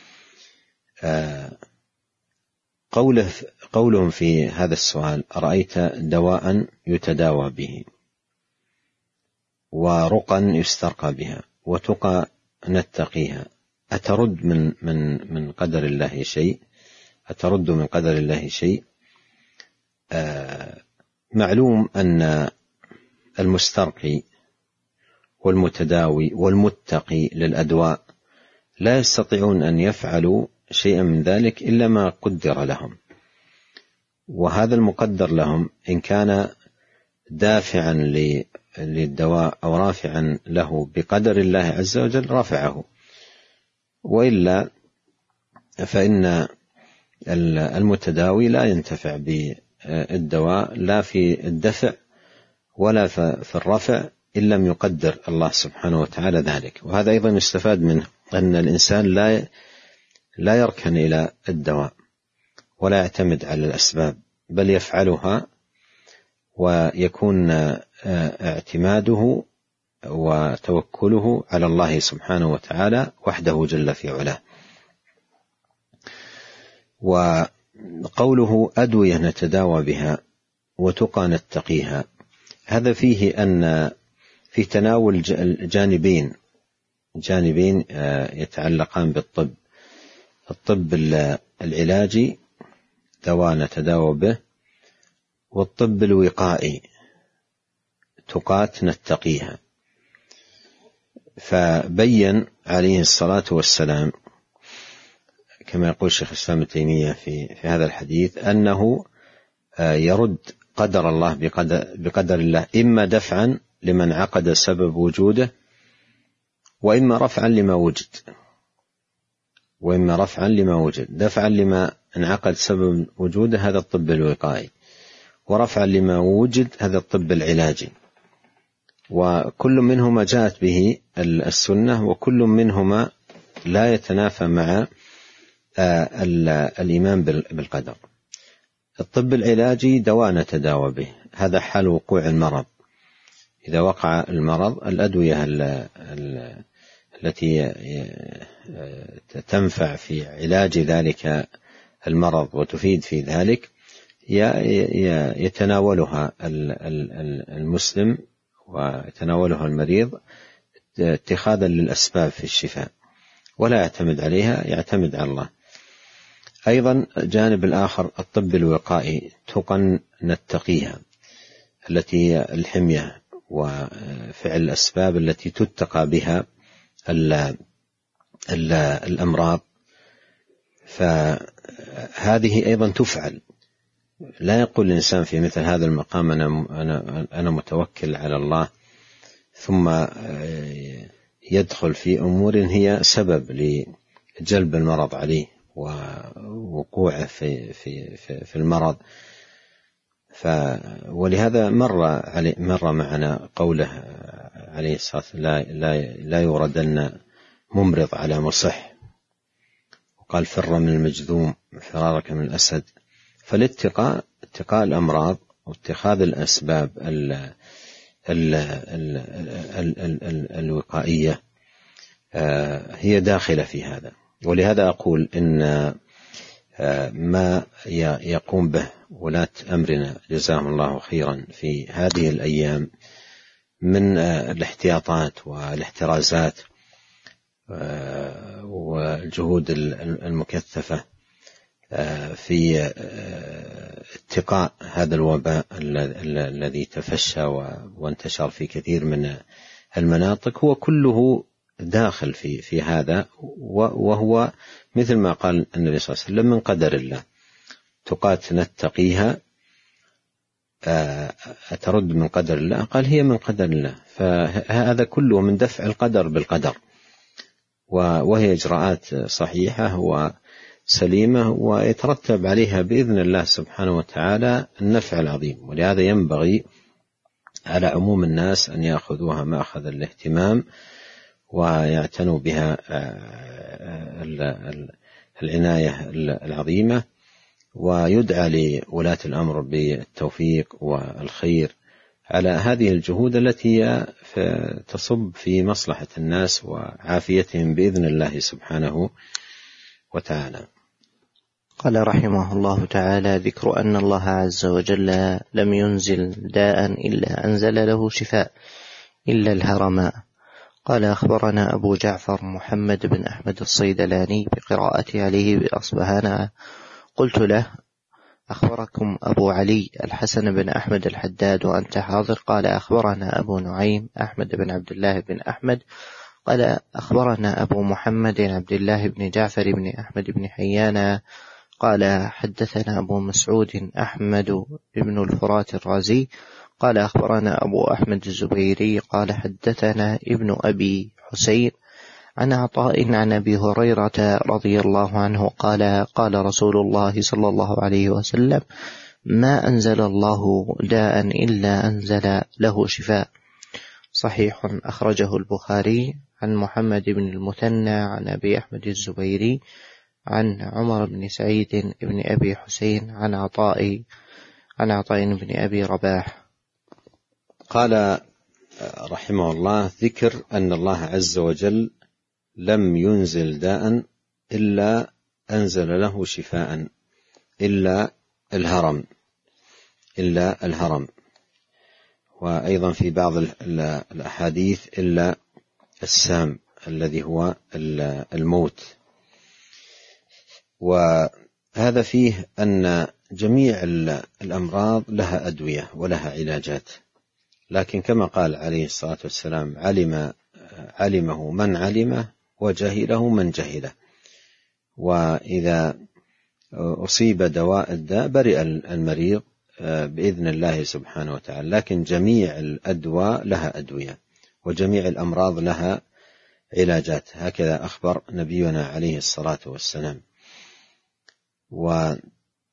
قوله قولهم في هذا السؤال: أرأيت دواء يتداوى به، ورقا يسترقى بها، وتقى نتقيها، أترد من من من قدر الله شيء؟ أترد من قدر الله شيء؟ آه معلوم أن المسترقي والمتداوي والمتقي للأدواء لا يستطيعون أن يفعلوا شيئا من ذلك إلا ما قدر لهم، وهذا المقدر لهم إن كان دافعا للدواء أو رافعا له بقدر الله عز وجل رفعه، وإلا فإن المتداوي لا ينتفع بالدواء لا في الدفع ولا في الرفع إن لم يقدر الله سبحانه وتعالى ذلك. وهذا أيضا يستفاد منه أن الإنسان لا لا يركن إلى الدواء ولا يعتمد على الأسباب، بل يفعلها، ويكون اعتماده وتوكله على الله سبحانه وتعالى وحده جل في علاه. وقوله أدوية نتداوى بها وتقى نتقيها، هذا فيه أن في تناول جانبين جانبين يتعلقان بالطب: الطب العلاجي دواء نتداوى به، والطب الوقائي تقاة نتقيها. فبين عليه الصلاة والسلام كما يقول شيخ الإسلام ابن تيمية في, في هذا الحديث أنه يرد قدر الله بقدر, بقدر الله، إما دفعا لمن عقد سبب وجوده، وإما رفعا لما وجد وإما رفعا لما وجد دفعا لما انعقد سبب وجوده هذا الطب الوقائي، ورفعا لما وجد هذا الطب العلاجي. وكل منهما جاءت به السنة، وكل منهما لا يتنافى مع الإيمان بالقدر. الطب العلاجي دواء نتداوى به، هذا حال وقوع المرض. إذا وقع المرض الأدوية التي تنفع في علاج ذلك المرض وتفيد في ذلك يتناولها المسلم ويتناولها المريض اتخاذا للأسباب في الشفاء، ولا يعتمد عليها، يعتمد على الله. أيضا جانب الآخر الطب الوقائي تقى نتقيها، التي الحمية وفعل الأسباب التي تتقى بها الأمراض، فهذه أيضا تفعل. لا يقول الإنسان في مثل هذا المقام أنا, أنا, أنا متوكل على الله، ثم يدخل في أمور هي سبب لجلب المرض عليه ووقوعه في, في, في, في المرض. ف ولهذا مر علي مر معنا قوله عليه الصلاة لا, لا, لا يردن ممرض على مصح، وقال فر من المجذوم فرارك من الأسد. فالاتقاء اتقاء الأمراض واتخاذ الأسباب ال ال ال ال ال الوقائية هي داخلة في هذا. ولهذا أقول إن ما يقوم به ولاة أمرنا جزاهم الله خيرا في هذه الأيام من الاحتياطات والاحترازات والجهود المكثفة في اتقاء هذا الوباء الذي تفشى وانتشر في كثير من المناطق، هو كله داخل في في هذا، وهو مثل ما قال النبي صلى الله عليه وسلم من قدر الله. تقاة نتقيها أترد من قدر الله؟ قال هي من قدر الله. فهذا كله من دفع القدر بالقدر، وهي إجراءات صحيحة وسليمة، ويترتب عليها بإذن الله سبحانه وتعالى النفع العظيم. ولهذا ينبغي على عموم الناس أن يأخذوها مأخذ الاهتمام ويعتنوا بها العناية العظيمة، ويدعى لولاة الأمر بالتوفيق والخير على هذه الجهود التي تصب في مصلحة الناس وعافيتهم بإذن الله سبحانه وتعالى. قال رحمه الله تعالى: ذكر أن الله عز وجل لم ينزل داء إلا أنزل له شفاء إلا الهرماء. قال: أخبرنا أبو جعفر محمد بن أحمد الصيدلاني بقراءة عليه بأصبهان. قلت له: أخبركم أبو علي الحسن بن أحمد الحداد وأنت حاضر؟ قال: أخبرنا أبو نعيم أحمد بن عبد الله بن أحمد. قال: أخبرنا أبو محمد عبد الله بن جعفر بن أحمد بن حيان. قال: حدثنا أبو مسعود أحمد بن الفرات الرازي. قال: أخبرنا أبو أحمد الزبيري. قال: حدثنا ابن أبي حسين عن عطاء عن أبي هريرة رضي الله عنه قال: قال رسول الله صلى الله عليه وسلم: ما أنزل الله داء إلا أنزل له شفاء. صحيح. أخرجه البخاري عن محمد بن المثنى عن أبي أحمد الزبيري عن عمر بن سعيد بن أبي حسين عن عطاء عن عطاء بن أبي رباح. قال رحمه الله: ذكر أن الله عز وجل لم ينزل داء إلا أنزل له شفاء إلا الهرم إلا الهرم وأيضا في بعض الأحاديث إلا السام الذي هو الموت. هذا فيه أن جميع الأمراض لها أدوية ولها علاجات، لكن كما قال عليه الصلاة والسلام: علم علمه من علمه وجهله من جهله. وإذا أصيب دواء الداء برئ المريض بإذن الله سبحانه وتعالى، لكن جميع الأدواء لها أدوية وجميع الأمراض لها علاجات، هكذا أخبر نبينا عليه الصلاة والسلام. وليس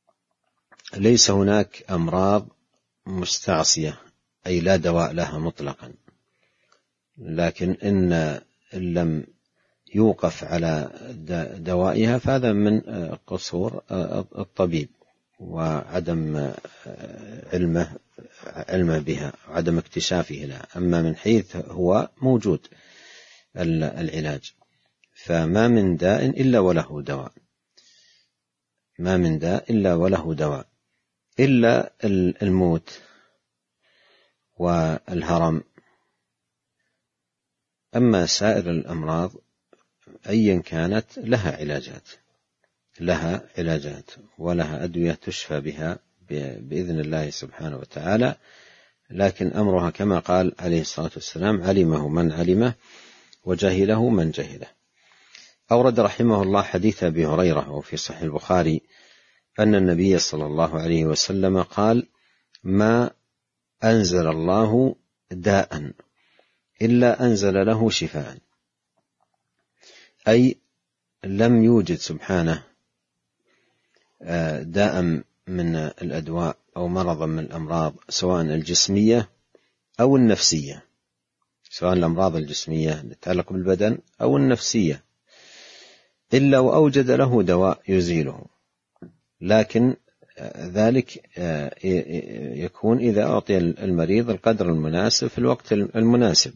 هناك أمراض مستعصية أي لا دواء لها مطلقا، لكن إن لم يوقف على دوائها فهذا من قصور الطبيب وعدم علمه علمه بها وعدم اكتشافه لها. أما من حيث هو موجود العلاج، فما من داء إلا وله دواء، ما من داء إلا وله دواء، إلا الموت والهرم. أما سائر الأمراض أيا كانت لها علاجات لها علاجات ولها أدوية تشفى بها بإذن الله سبحانه وتعالى، لكن أمرها كما قال عليه الصلاة والسلام: علمه من علمه وجهله من جهله. أورد رحمه الله حديث أبي هريرة وفي صحيح البخاري أن النبي صلى الله عليه وسلم قال: ما أنزل الله داء إلا أنزل له شفاء، أي لم يوجد سبحانه داء من الأدواء أو مرضا من الأمراض سواء الجسمية أو النفسية، سواء الأمراض الجسمية تتعلق بالبدن أو النفسية، إلا وأوجد له دواء يزيله، لكن ذلك يكون إذا أعطي المريض القدر المناسب في الوقت المناسب،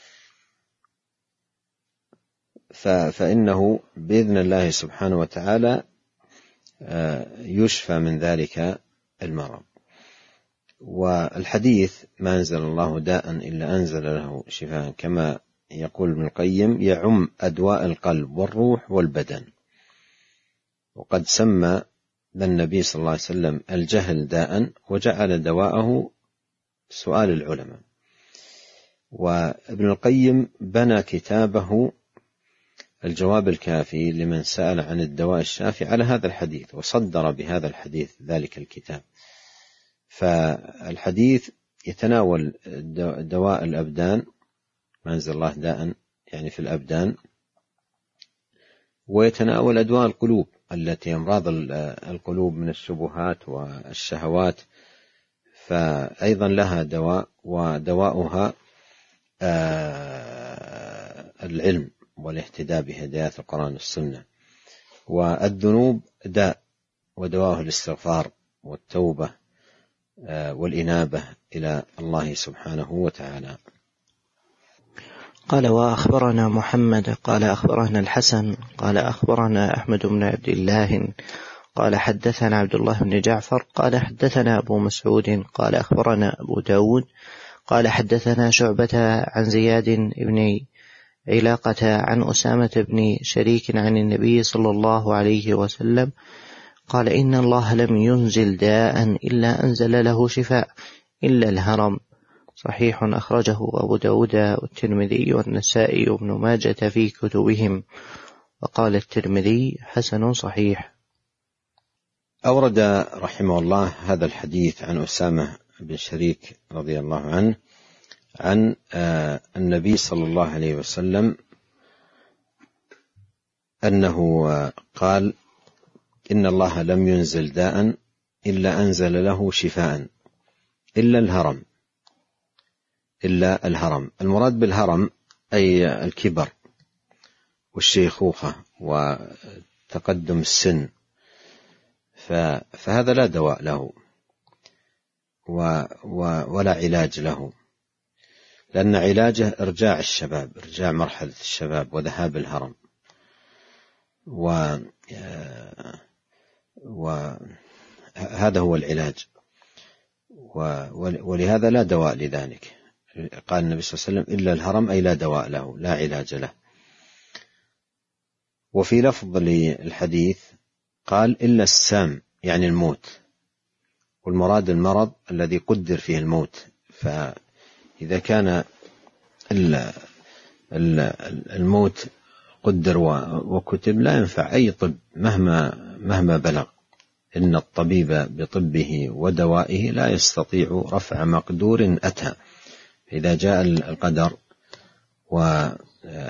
فإنه بإذن الله سبحانه وتعالى يشفى من ذلك المرض. والحديث: ما أنزل الله داء إلا أنزل له شفاء، كما يقول ابن القيم: يعم أدواء القلب والروح والبدن. وقد سمى النبي صلى الله عليه وسلم الجهل داء وجعل دواءه سؤال العلماء. وابن القيم بنى كتابه الجواب الكافي لمن سأل عن الدواء الشافي على هذا الحديث، وصدر بهذا الحديث ذلك الكتاب. فالحديث يتناول دواء الأبدان، ما أنزل الله داء يعني في الأبدان، ويتناول أدواء القلوب التي أمراض القلوب من الشبهات والشهوات، فأيضا لها دواء، ودواؤها العلم والاهتداء بهدايات القرآن والسنة. والذنوب داء ودواءه الاستغفار والتوبة والإنابة إلى الله سبحانه وتعالى. قال: وأخبرنا محمد قال أخبرنا الحسن قال أخبرنا أحمد بن عبد الله قال حدثنا عبد الله بن جعفر قال حدثنا أبو مسعود قال أخبرنا أبو داود قال حدثنا شعبة عن زياد بن علاقة عن أسامة بن شريك عن النبي صلى الله عليه وسلم قال: إن الله لم ينزل داء إلا أنزل له شفاء إلا الهرم. صحيح أخرجه أبو داود والترمذي والنسائي وابن ماجة في كتبهم. وقال الترمذي: حسن صحيح. أورد رحمه الله هذا الحديث عن أسامة بن شريك رضي الله عنه عن النبي صلى الله عليه وسلم أنه قال: إن الله لم ينزل داء إلا أنزل له شفاء إلا الهرم. إلا الهرم، المراد بالهرم أي الكبر والشيخوخة وتقدم السن، فهذا لا دواء له ولا علاج له، لأن علاجه إرجاع الشباب، إرجاع مرحلة الشباب وذهاب الهرم، وهذا هو العلاج، ولهذا لا دواء لذلك. قال النبي صلى الله عليه وسلم: إلا الهرم، أي لا دواء له، لا علاج له. وفي لفظ للحديث: قال إلا السام يعني الموت، والمراد المرض الذي قدر فيه الموت. فإذا كان الموت قدر وكتب لا ينفع أي طب مهما مهما بلغ، إن الطبيب بطبه ودوائه لا يستطيع رفع مقدور أتى. إذا جاء القدر وجاءت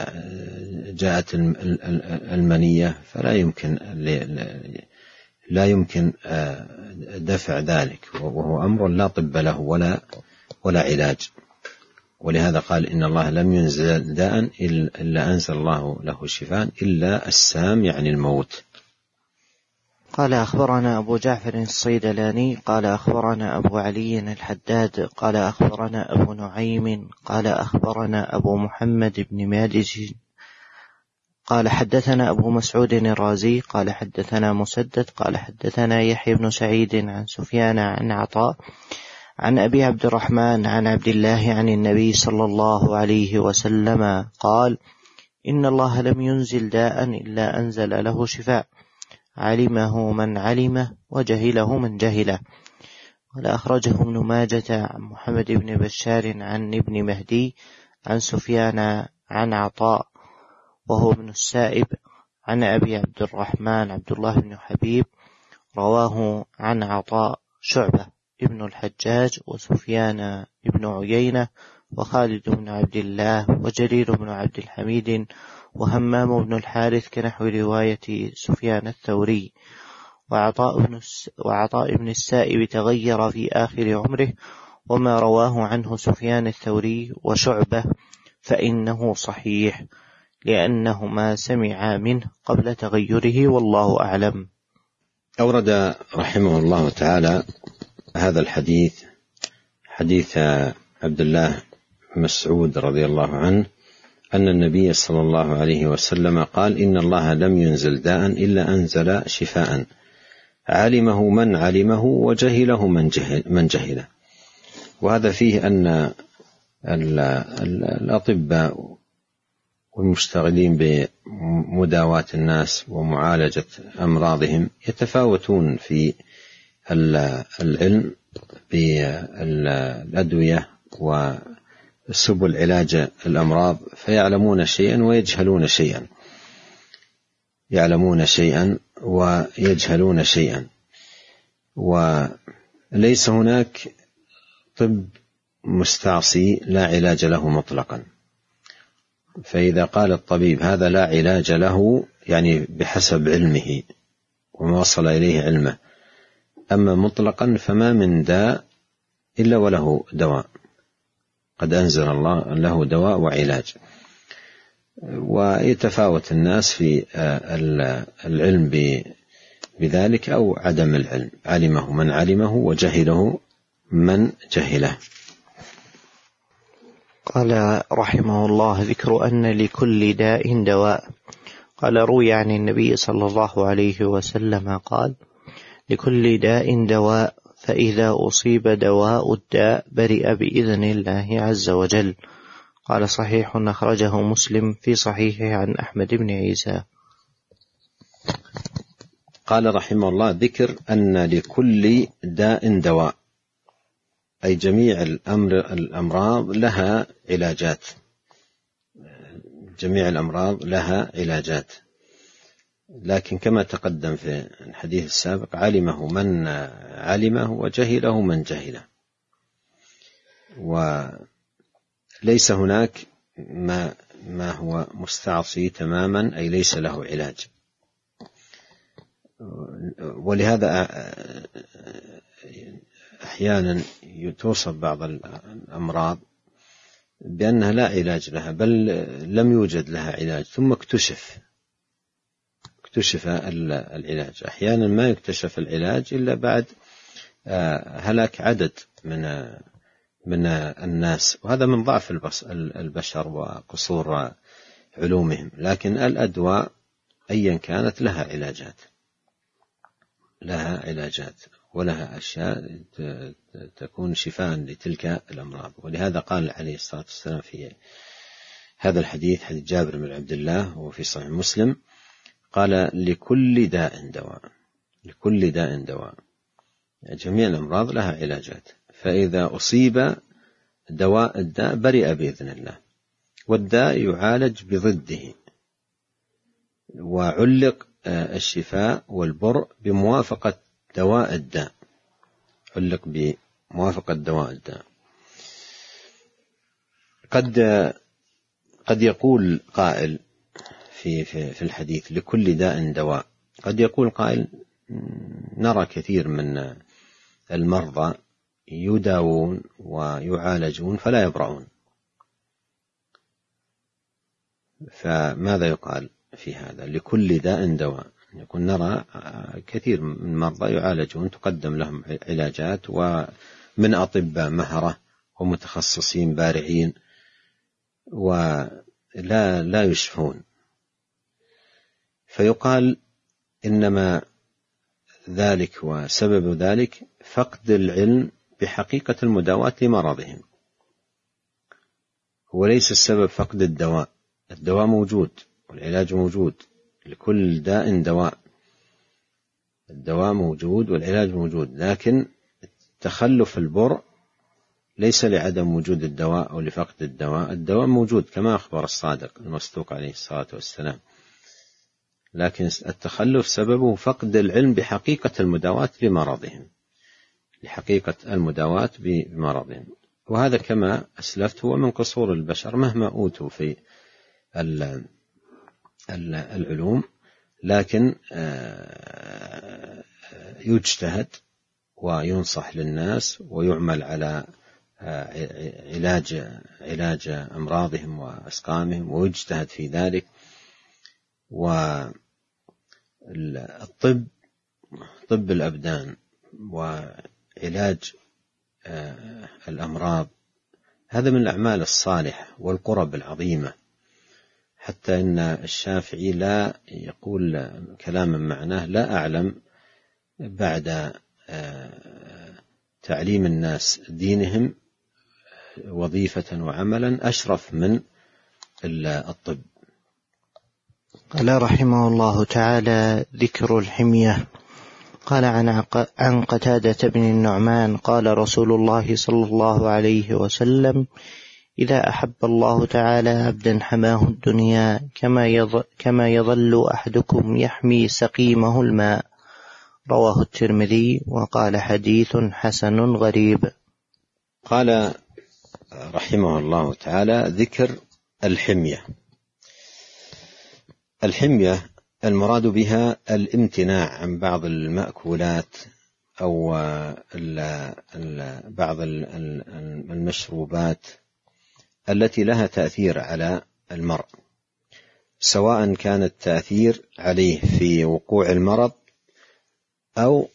المنية فلا يمكن لا يمكن دفع ذلك، وهو أمر لا طب له ولا ولا علاج. ولهذا قال إن الله لم ينزل داء إلا أنزل الله له شفاء إلا السام يعني الموت. قال أخبرنا أبو جعفر الصيدلاني قال أخبرنا أبو علي الحداد قال أخبرنا أبو نعيم قال أخبرنا أبو محمد بن مادج قال حدثنا أبو مسعود الرازي قال حدثنا مسدد قال حدثنا يحيى بن سعيد عن سفيان عن عطاء عن أبي عبد الرحمن عن عبد الله عن النبي صلى الله عليه وسلم قال إن الله لم ينزل داء إلا أنزل له شفاء، علمه من علمه وجهله من جهله. قال أخرجه ابن ماجة عن محمد بن بشار عن ابن مهدي عن سفيان عن عطاء وهو ابن السائب عن أبي عبد الرحمن عبد الله بن حبيب، رواه عن عطاء شعبة ابن الحجاج وسفيان ابن عيينة وخالد بن عبد الله وجرير بن عبد الحميد وهمام بن الحارث كنحو رواية سفيان الثوري. وعطاء بن, وعطاء بن السائب تغير في آخر عمره، وما رواه عنه سفيان الثوري وشعبة فإنه صحيح لأنهما سمعا منه قبل تغيره والله أعلم. أورد رحمه الله تعالى هذا الحديث، حديث عبد الله مسعود رضي الله عنه أن النبي صلى الله عليه وسلم قال إن الله لم ينزل داء إلا أنزل شفاء، علمه من علمه وجهله من جهل من جهله. وهذا فيه أن الأطباء والمشتغلين بمداواة الناس ومعالجة أمراضهم يتفاوتون في العلم بالأدوية وسبل علاج الأمراض، فيعلمون شيئا ويجهلون شيئا يعلمون شيئا ويجهلون شيئا وليس هناك طب مستعصي لا علاج له مطلقا. فإذا قال الطبيب هذا لا علاج له يعني بحسب علمه وما وصل إليه علمه، أما مطلقا فما من داء إلا وله دواء، قد أنزل الله له دواء وعلاج. ويتفاوت الناس في العلم بذلك أو عدم العلم، علمه من علمه وجهله من جهله. قال رحمه الله ذكر أن لكل داء دواء. قال روي عن النبي صلى الله عليه وسلم قال لكل داء دواء، فإذا أصيب دواء الداء برئ بإذن الله عز وجل. قال صحيح أخرجه مسلم في صحيحه عن أحمد بن عيسى. قال رحمه الله ذكر أن لكل داء دواء، أي جميع الأمر الأمراض لها علاجات، جميع الأمراض لها علاجات. لكن كما تقدم في الحديث السابق علمه من علمه وجهله من جهله، وليس هناك ما, ما هو مستعصي تماما أي ليس له علاج. ولهذا أحيانا توصف بعض الأمراض بأنها لا علاج لها، بل لم يوجد لها علاج ثم اكتشف اكتشف العلاج. أحيانا ما يكتشف العلاج إلا بعد هلاك عدد من من الناس، وهذا من ضعف البشر وقصور علومهم. لكن الأدواء أيا كانت لها علاجات لها علاجات ولها أشياء تكون شفاء لتلك الأمراض. ولهذا قال عليه الصلاة والسلام في هذا الحديث، حديث جابر بن عبد الله وفي صحيح مسلم، قال لكل داء دواء، لكل داء دواء، جميع الأمراض لها علاجات، فإذا أصيب دواء الداء برئ بإذن الله، والداء يعالج بضده، وعلق الشفاء والبرء بموافقة دواء الداء، علق بموافقة دواء الداء. قد قد يقول قائل في في في الحديث لكل داء دواء، قد يقول قائل نرى كثير من المرضى يداوون ويعالجون فلا يبرؤون، فماذا يقال في هذا؟ لكل داء دواء. يقول نرى كثير من المرضى يعالجون، تقدم لهم علاجات ومن أطباء مهرة ومتخصصين بارعين ولا لا يشفون، فيقال إنما ذلك وسبب ذلك فقد العلم بحقيقة المداواة لمرضهم، وليس السبب فقد الدواء. الدواء موجود والعلاج موجود، لكل داء دواء، الدواء موجود والعلاج موجود، لكن تخلف البرء ليس لعدم وجود الدواء أو لفقد الدواء، الدواء موجود كما أخبر الصادق المصدوق عليه الصلاة والسلام، لكن التخلف سببه فقد العلم بحقيقة المداواة لمرضهم، لحقيقة المداواة بمرضهم. وهذا كما أسلفت هو من قصور البشر مهما أوتوا في العلوم، لكن يجتهد وينصح للناس ويعمل على علاج علاج أمراضهم وأسقامهم ويجتهد في ذلك. والطب طب الأبدان وعلاج الأمراض هذا من الأعمال الصالحة والقرب العظيمة، حتى إن الشافعي لا يقول كلاما معناه لا أعلم بعد تعليم الناس دينهم وظيفة وعملا أشرف من الطب. قال رحمه الله تعالى: ذكر الحمية. قال عن قتادة بن النعمان قال رسول الله صلى الله عليه وسلم: إذا أحب الله تعالى عبدا حماه الدنيا كما يظل أحدكم يحمي سقيمه الماء. رواه الترمذي وقال حديث حسن غريب. قال رحمه الله تعالى: ذكر الحمية. الحمية المراد بها الامتناع عن بعض المأكولات أو بعض المشروبات التي لها تأثير على المرء، سواء كان التأثير عليه في وقوع المرض أو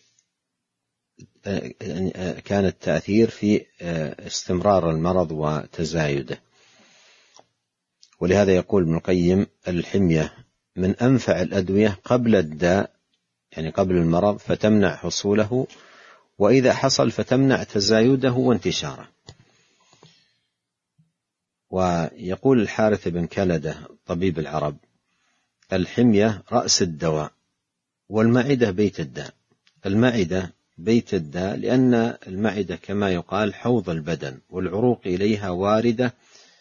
كان التأثير في استمرار المرض وتزايده. ولهذا يقول ابن القيم: الحمية من أنفع الأدوية قبل الداء، يعني قبل المرض، فتمنع حصوله، وإذا حصل فتمنع تزايده وانتشاره. ويقول الحارث بن كلدة طبيب العرب: الحمية رأس الدواء، والمعدة بيت الداء. المعدة بيت الداء لأن المعدة كما يقال حوض البدن، والعروق إليها واردة،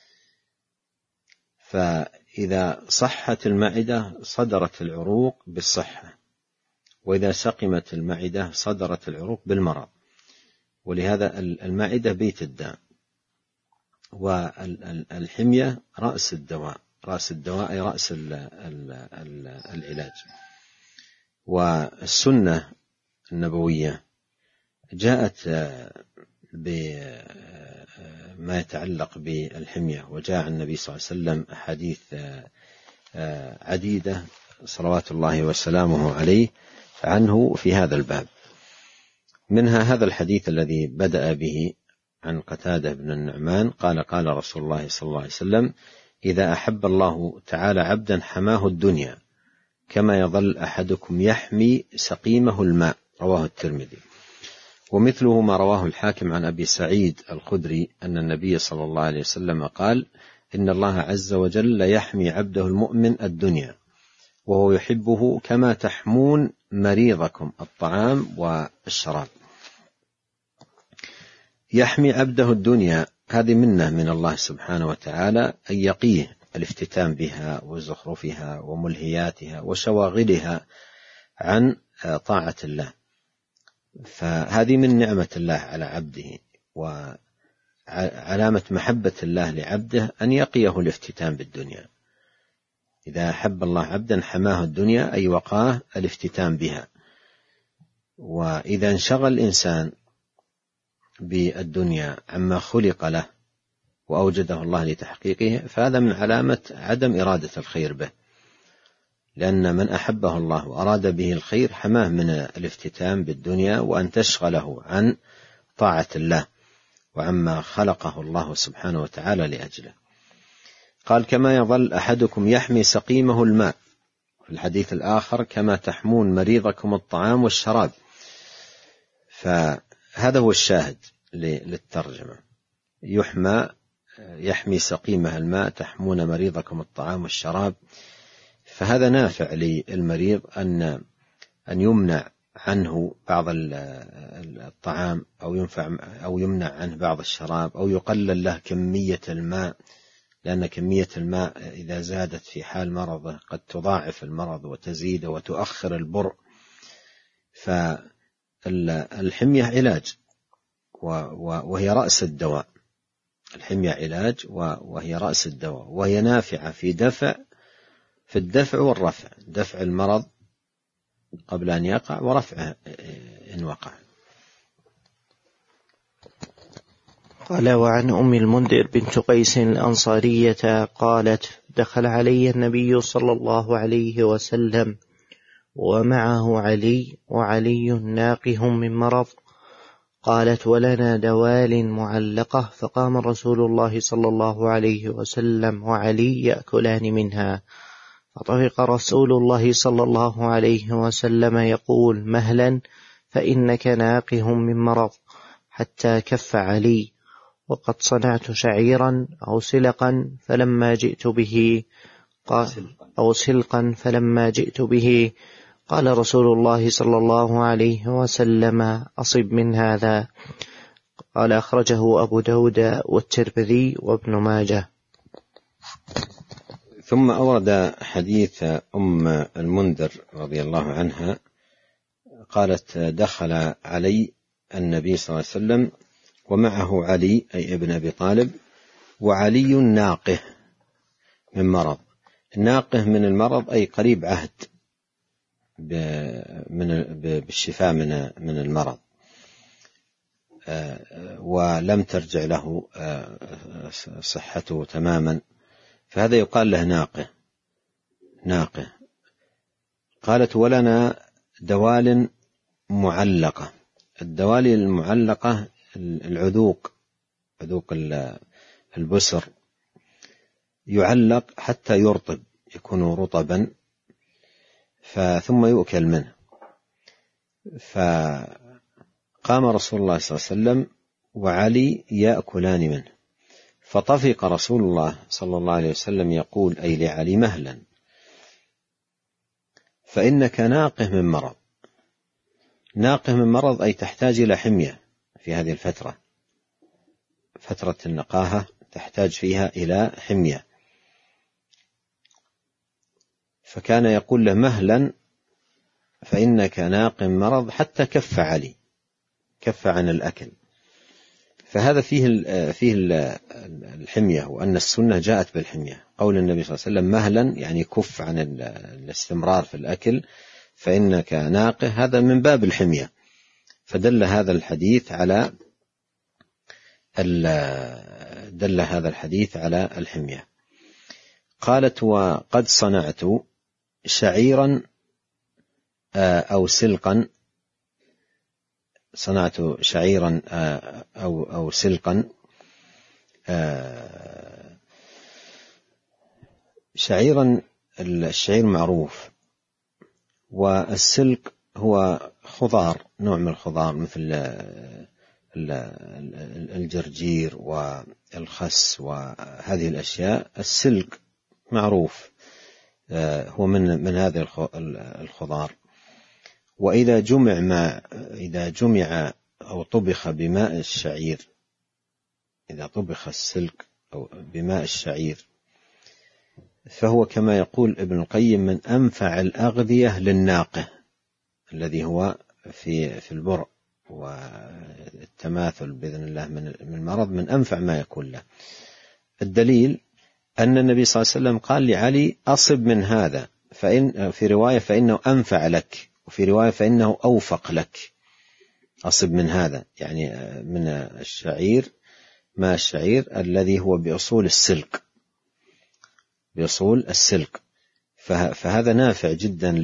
فإذا صحت المعدة صدرت العروق بالصحة، وإذا سقمت المعدة صدرت العروق بالمرض. ولهذا المعدة بيت الداء، والحمية رأس الدواء. رأس الدواء أي رأس العلاج. والسنة النبوية جاءت بما يتعلق بالحمية، وجاء النبي صلى الله عليه وسلم أحاديث عديدة صلوات الله وسلامه عليه عنه في هذا الباب. منها هذا الحديث الذي بدأ به عن قتادة بن النعمان قال: قال رسول الله صلى الله عليه وسلم: إذا أحب الله تعالى عبدا حماه الدنيا كما يظل أحدكم يحمي سقيمه الماء. رواه الترمذي. ومثله ما رواه الحاكم عن أبي سعيد الخدري أن النبي صلى الله عليه وسلم قال: إن الله عز وجل يحمي عبده المؤمن الدنيا وهو يحبه كما تحمون مريضكم الطعام والشراب. يحمي عبده الدنيا، هذه منة من الله سبحانه وتعالى أن يقيه الافتتان بها وزخرفها وملهياتها وشواغلها عن طاعة الله، فهذه من نعمة الله على عبده، وعلامة محبة الله لعبده أن يقيه الافتتان بالدنيا. إذا أحب الله عبدا حماه الدنيا، أي وقاه الافتتان بها. وإذا انشغل الإنسان بالدنيا عما خلق له وأوجده الله لتحقيقه، فهذا من علامة عدم إرادة الخير به، لأن من أحبه الله وأراد به الخير حماه من الافتتان بالدنيا وأن تشغله عن طاعة الله وعما خلقه الله سبحانه وتعالى لأجله. قال: كما يظل أحدكم يحمي سقيمه الماء، في الحديث الآخر: كما تحمون مريضكم الطعام والشراب. فهذا هو الشاهد للترجمة، يحمى يحمي سقيمه الماء، تحمون مريضكم الطعام والشراب. فهذا نافع للمريض أن أن يمنع عنه بعض الطعام أو ينفع أو يمنع عنه بعض الشراب، أو يقلل له كمية الماء، لأن كمية الماء إذا زادت في حال مرضه قد تضاعف المرض وتزيد وتؤخر البرء. فالحمية علاج وهي رأس الدواء، الحمية علاج وهي رأس الدواء، وهي نافعة في دفع في الدفع والرفع، دفع المرض قبل أن يقع ورفعه إن وقع. قال: وعن أم المنذر بنت قيس الأنصارية قالت: دخل علي النبي صلى الله عليه وسلم ومعه علي، وعلي ناقه من مرض. قالت: ولنا دوال معلقة، فقام رسول الله صلى الله عليه وسلم وعلي يأكلان منها، فطفق رسول الله صلى الله عليه وسلم يقول: مهلا، فإنك ناقه من مرض، حتى كف علي. وقد صنعت شعيرا أو سلقا فلما جئت به أو سلقا فلما جئت به قال رسول الله صلى الله عليه وسلم: أصب من هذا. قال: أخرجه أبو داود والترمذي وابن ماجه. ثم أورد حديث أم المنذر رضي الله عنها قالت: دخل علي النبي صلى الله عليه وسلم ومعه علي أي ابن أبي طالب، وعلي ناقه من مرض. الناقه من المرض أي قريب عهد بالشفاء من المرض، ولم ترجع له صحته تماما، فهذا يقال له ناقه ناقه. قالت: ولنا دوال معلقة. الدوال المعلقة العذوق، عذوق البسر، يعلق حتى يرطب، يكون رطبا ثم يؤكل منه. فقام رسول الله صلى الله عليه وسلم وعلي يأكلان منه، فطفق رسول الله صلى الله عليه وسلم يقول أي لعلي: مهلا، فإنك ناقه من مرض. ناقه من مرض أي تحتاج إلى حمية في هذه الفترة، فترة النقاهة تحتاج فيها إلى حمية. فكان يقول له: مهلا، فإنك ناق مرض، حتى كف علي، كف عن الأكل. فهذا فيه فيه الحمية، وأن السنة جاءت بالحمية. قول النبي صلى الله عليه وسلم: مهلا، يعني كف عن الاستمرار في الأكل، فإنك ناقه، هذا من باب الحمية. فدل هذا الحديث على دل هذا الحديث على الحمية. قالت: وقد صنعت شعيرا أو سلقا. صنعت شعيرا أو أو سلقا. شعيرا، الشعير معروف، والسلق هو خضار، نوع من الخضار مثل الجرجير والخس وهذه الأشياء. السلق معروف، هو من من هذه الخضار. وإذا جمع ما إذا جمع أو طبخ بماء الشعير، إذا طبخ السلك أو بماء الشعير فهو كما يقول ابن القيم من أنفع الأغذية للناقة الذي هو في في البرء والتماثل بإذن الله من المرض، من أنفع ما يكون له. الدليل أن النبي صلى الله عليه وسلم قال لعلي أصب من هذا، فإن في رواية فإنه أنفع لك، وفي رواية فإنه أوفق لك. أصب من هذا يعني من الشعير، ما الشعير الذي هو بأصول السلك، بأصول السلك، فهذا نافع جدا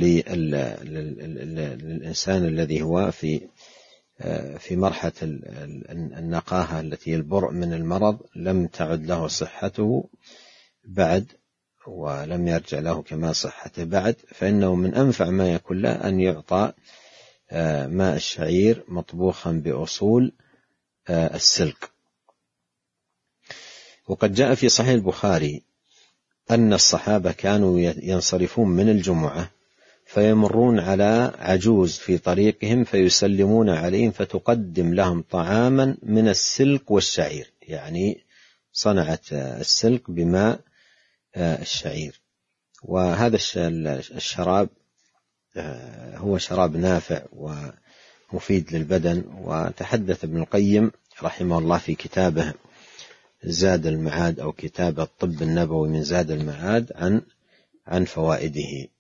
للإنسان الذي هو في في مرحلة النقاهة التي البرء من المرض، لم تعد له صحته بعد ولم يرجع له كما صحته بعد، فإنه من أنفع ما يكون له أن يعطى ماء الشعير مطبوخا بأصول السلك. وقد جاء في صحيح البخاري أن الصحابة كانوا ينصرفون من الجمعة فيمرون على عجوز في طريقهم فيسلمون عليهم فتقدم لهم طعاما من السلك والشعير، يعني صنعت السلك بماء الشعير. وهذا الشراب هو شراب نافع ومفيد للبدن. وتحدث ابن القيم رحمه الله في كتابه زاد المعاد أو كتاب الطب النبوي من زاد المعاد عن عن فوائده.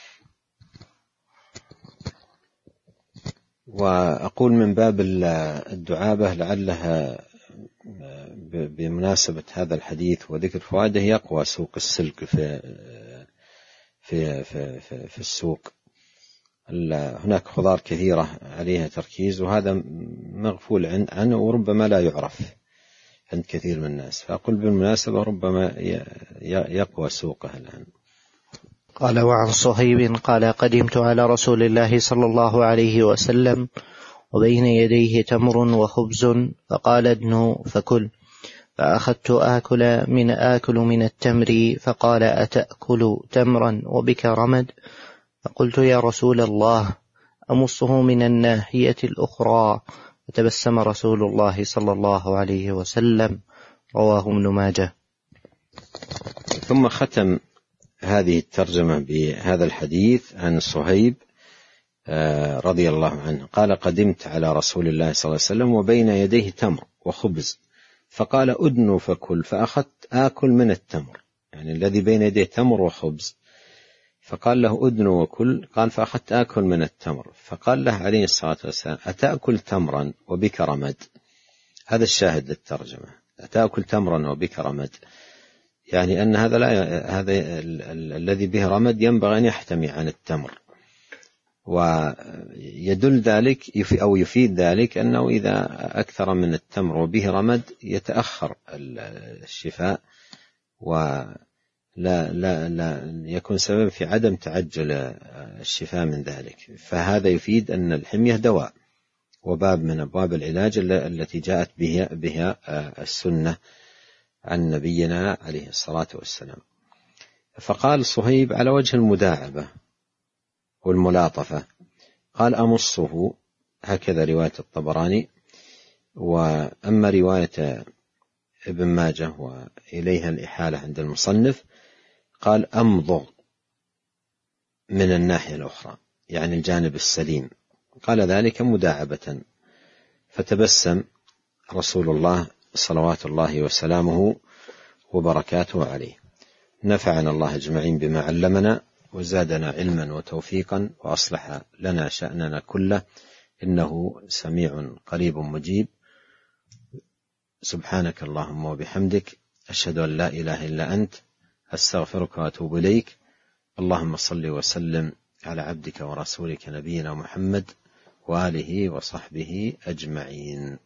وأقول من باب الدعابة لعلها بمناسبة هذا الحديث وذكر فوائده يقوى سوق السلك في في في في, في السوق. هناك خضار كثيرة عليها تركيز، وهذا مغفول عنه وربما لا يعرف عند كثير من الناس، فأقول بالمناسبة ربما يقوى سوقه الآن. قال: وعن صهيب قال: قدمت على رسول الله صلى الله عليه وسلم وبين يديه تمر وخبز، فقال: ادنو فكل. فأخذت آكل من آكل من التمر، فقال: أتأكل تمرا وبك رمد؟ فقلت: يا رسول الله، أمصه من الناحية الأخرى. فتبسم رسول الله صلى الله عليه وسلم. رواه ابن ماجه. ثم ختم هذه الترجمة بهذا الحديث عن صهيب رضي الله عنه قال: قدمت على رسول الله صلى الله عليه وسلم وبين يديه تمر وخبز، فقال: أدنو فكل. فأخذت آكل من التمر، يعني الذي بين يديه تمر وخبز، فقال له: أدنو وكل. قال: فأخذت آكل من التمر، فقال له عليه الصلاة والسلام: أتأكل تمرا وبك رمد؟ هذا الشاهد للترجمة، أتأكل تمرا وبك رمد، يعني أن هذا لا هذا الذي به رمد ينبغي أن يحتمي عن التمر. ويدل ذلك أو يفيد ذلك أنه إذا أكثر من التمر وبه رمد يتأخر الشفاء ولا لا لا يكون سبب في عدم تعجل الشفاء من ذلك. فهذا يفيد أن الحمية دواء وباب من أبواب العلاج التي جاءت بها, بها السنة عن نبينا عليه الصلاة والسلام. فقال صهيب على وجه المداعبة والملاطفة، قال: أمصه، هكذا رواية الطبراني. وأما رواية ابن ماجه وإليها الإحالة عند المصنف قال: أمضغ من الناحية الأخرى، يعني الجانب السليم، قال ذلك مداعبة. فتبسم رسول الله صلوات الله وسلامه وبركاته عليه. نفعنا الله أجمعين بما علمنا وزادنا علما وتوفيقا وأصلح لنا شأننا كله، إنه سميع قريب مجيب. سبحانك اللهم وبحمدك، أشهد أن لا إله إلا أنت، أستغفرك وأتوب إليك. اللهم صل وسلم على عبدك ورسولك نبينا محمد وآله وصحبه أجمعين.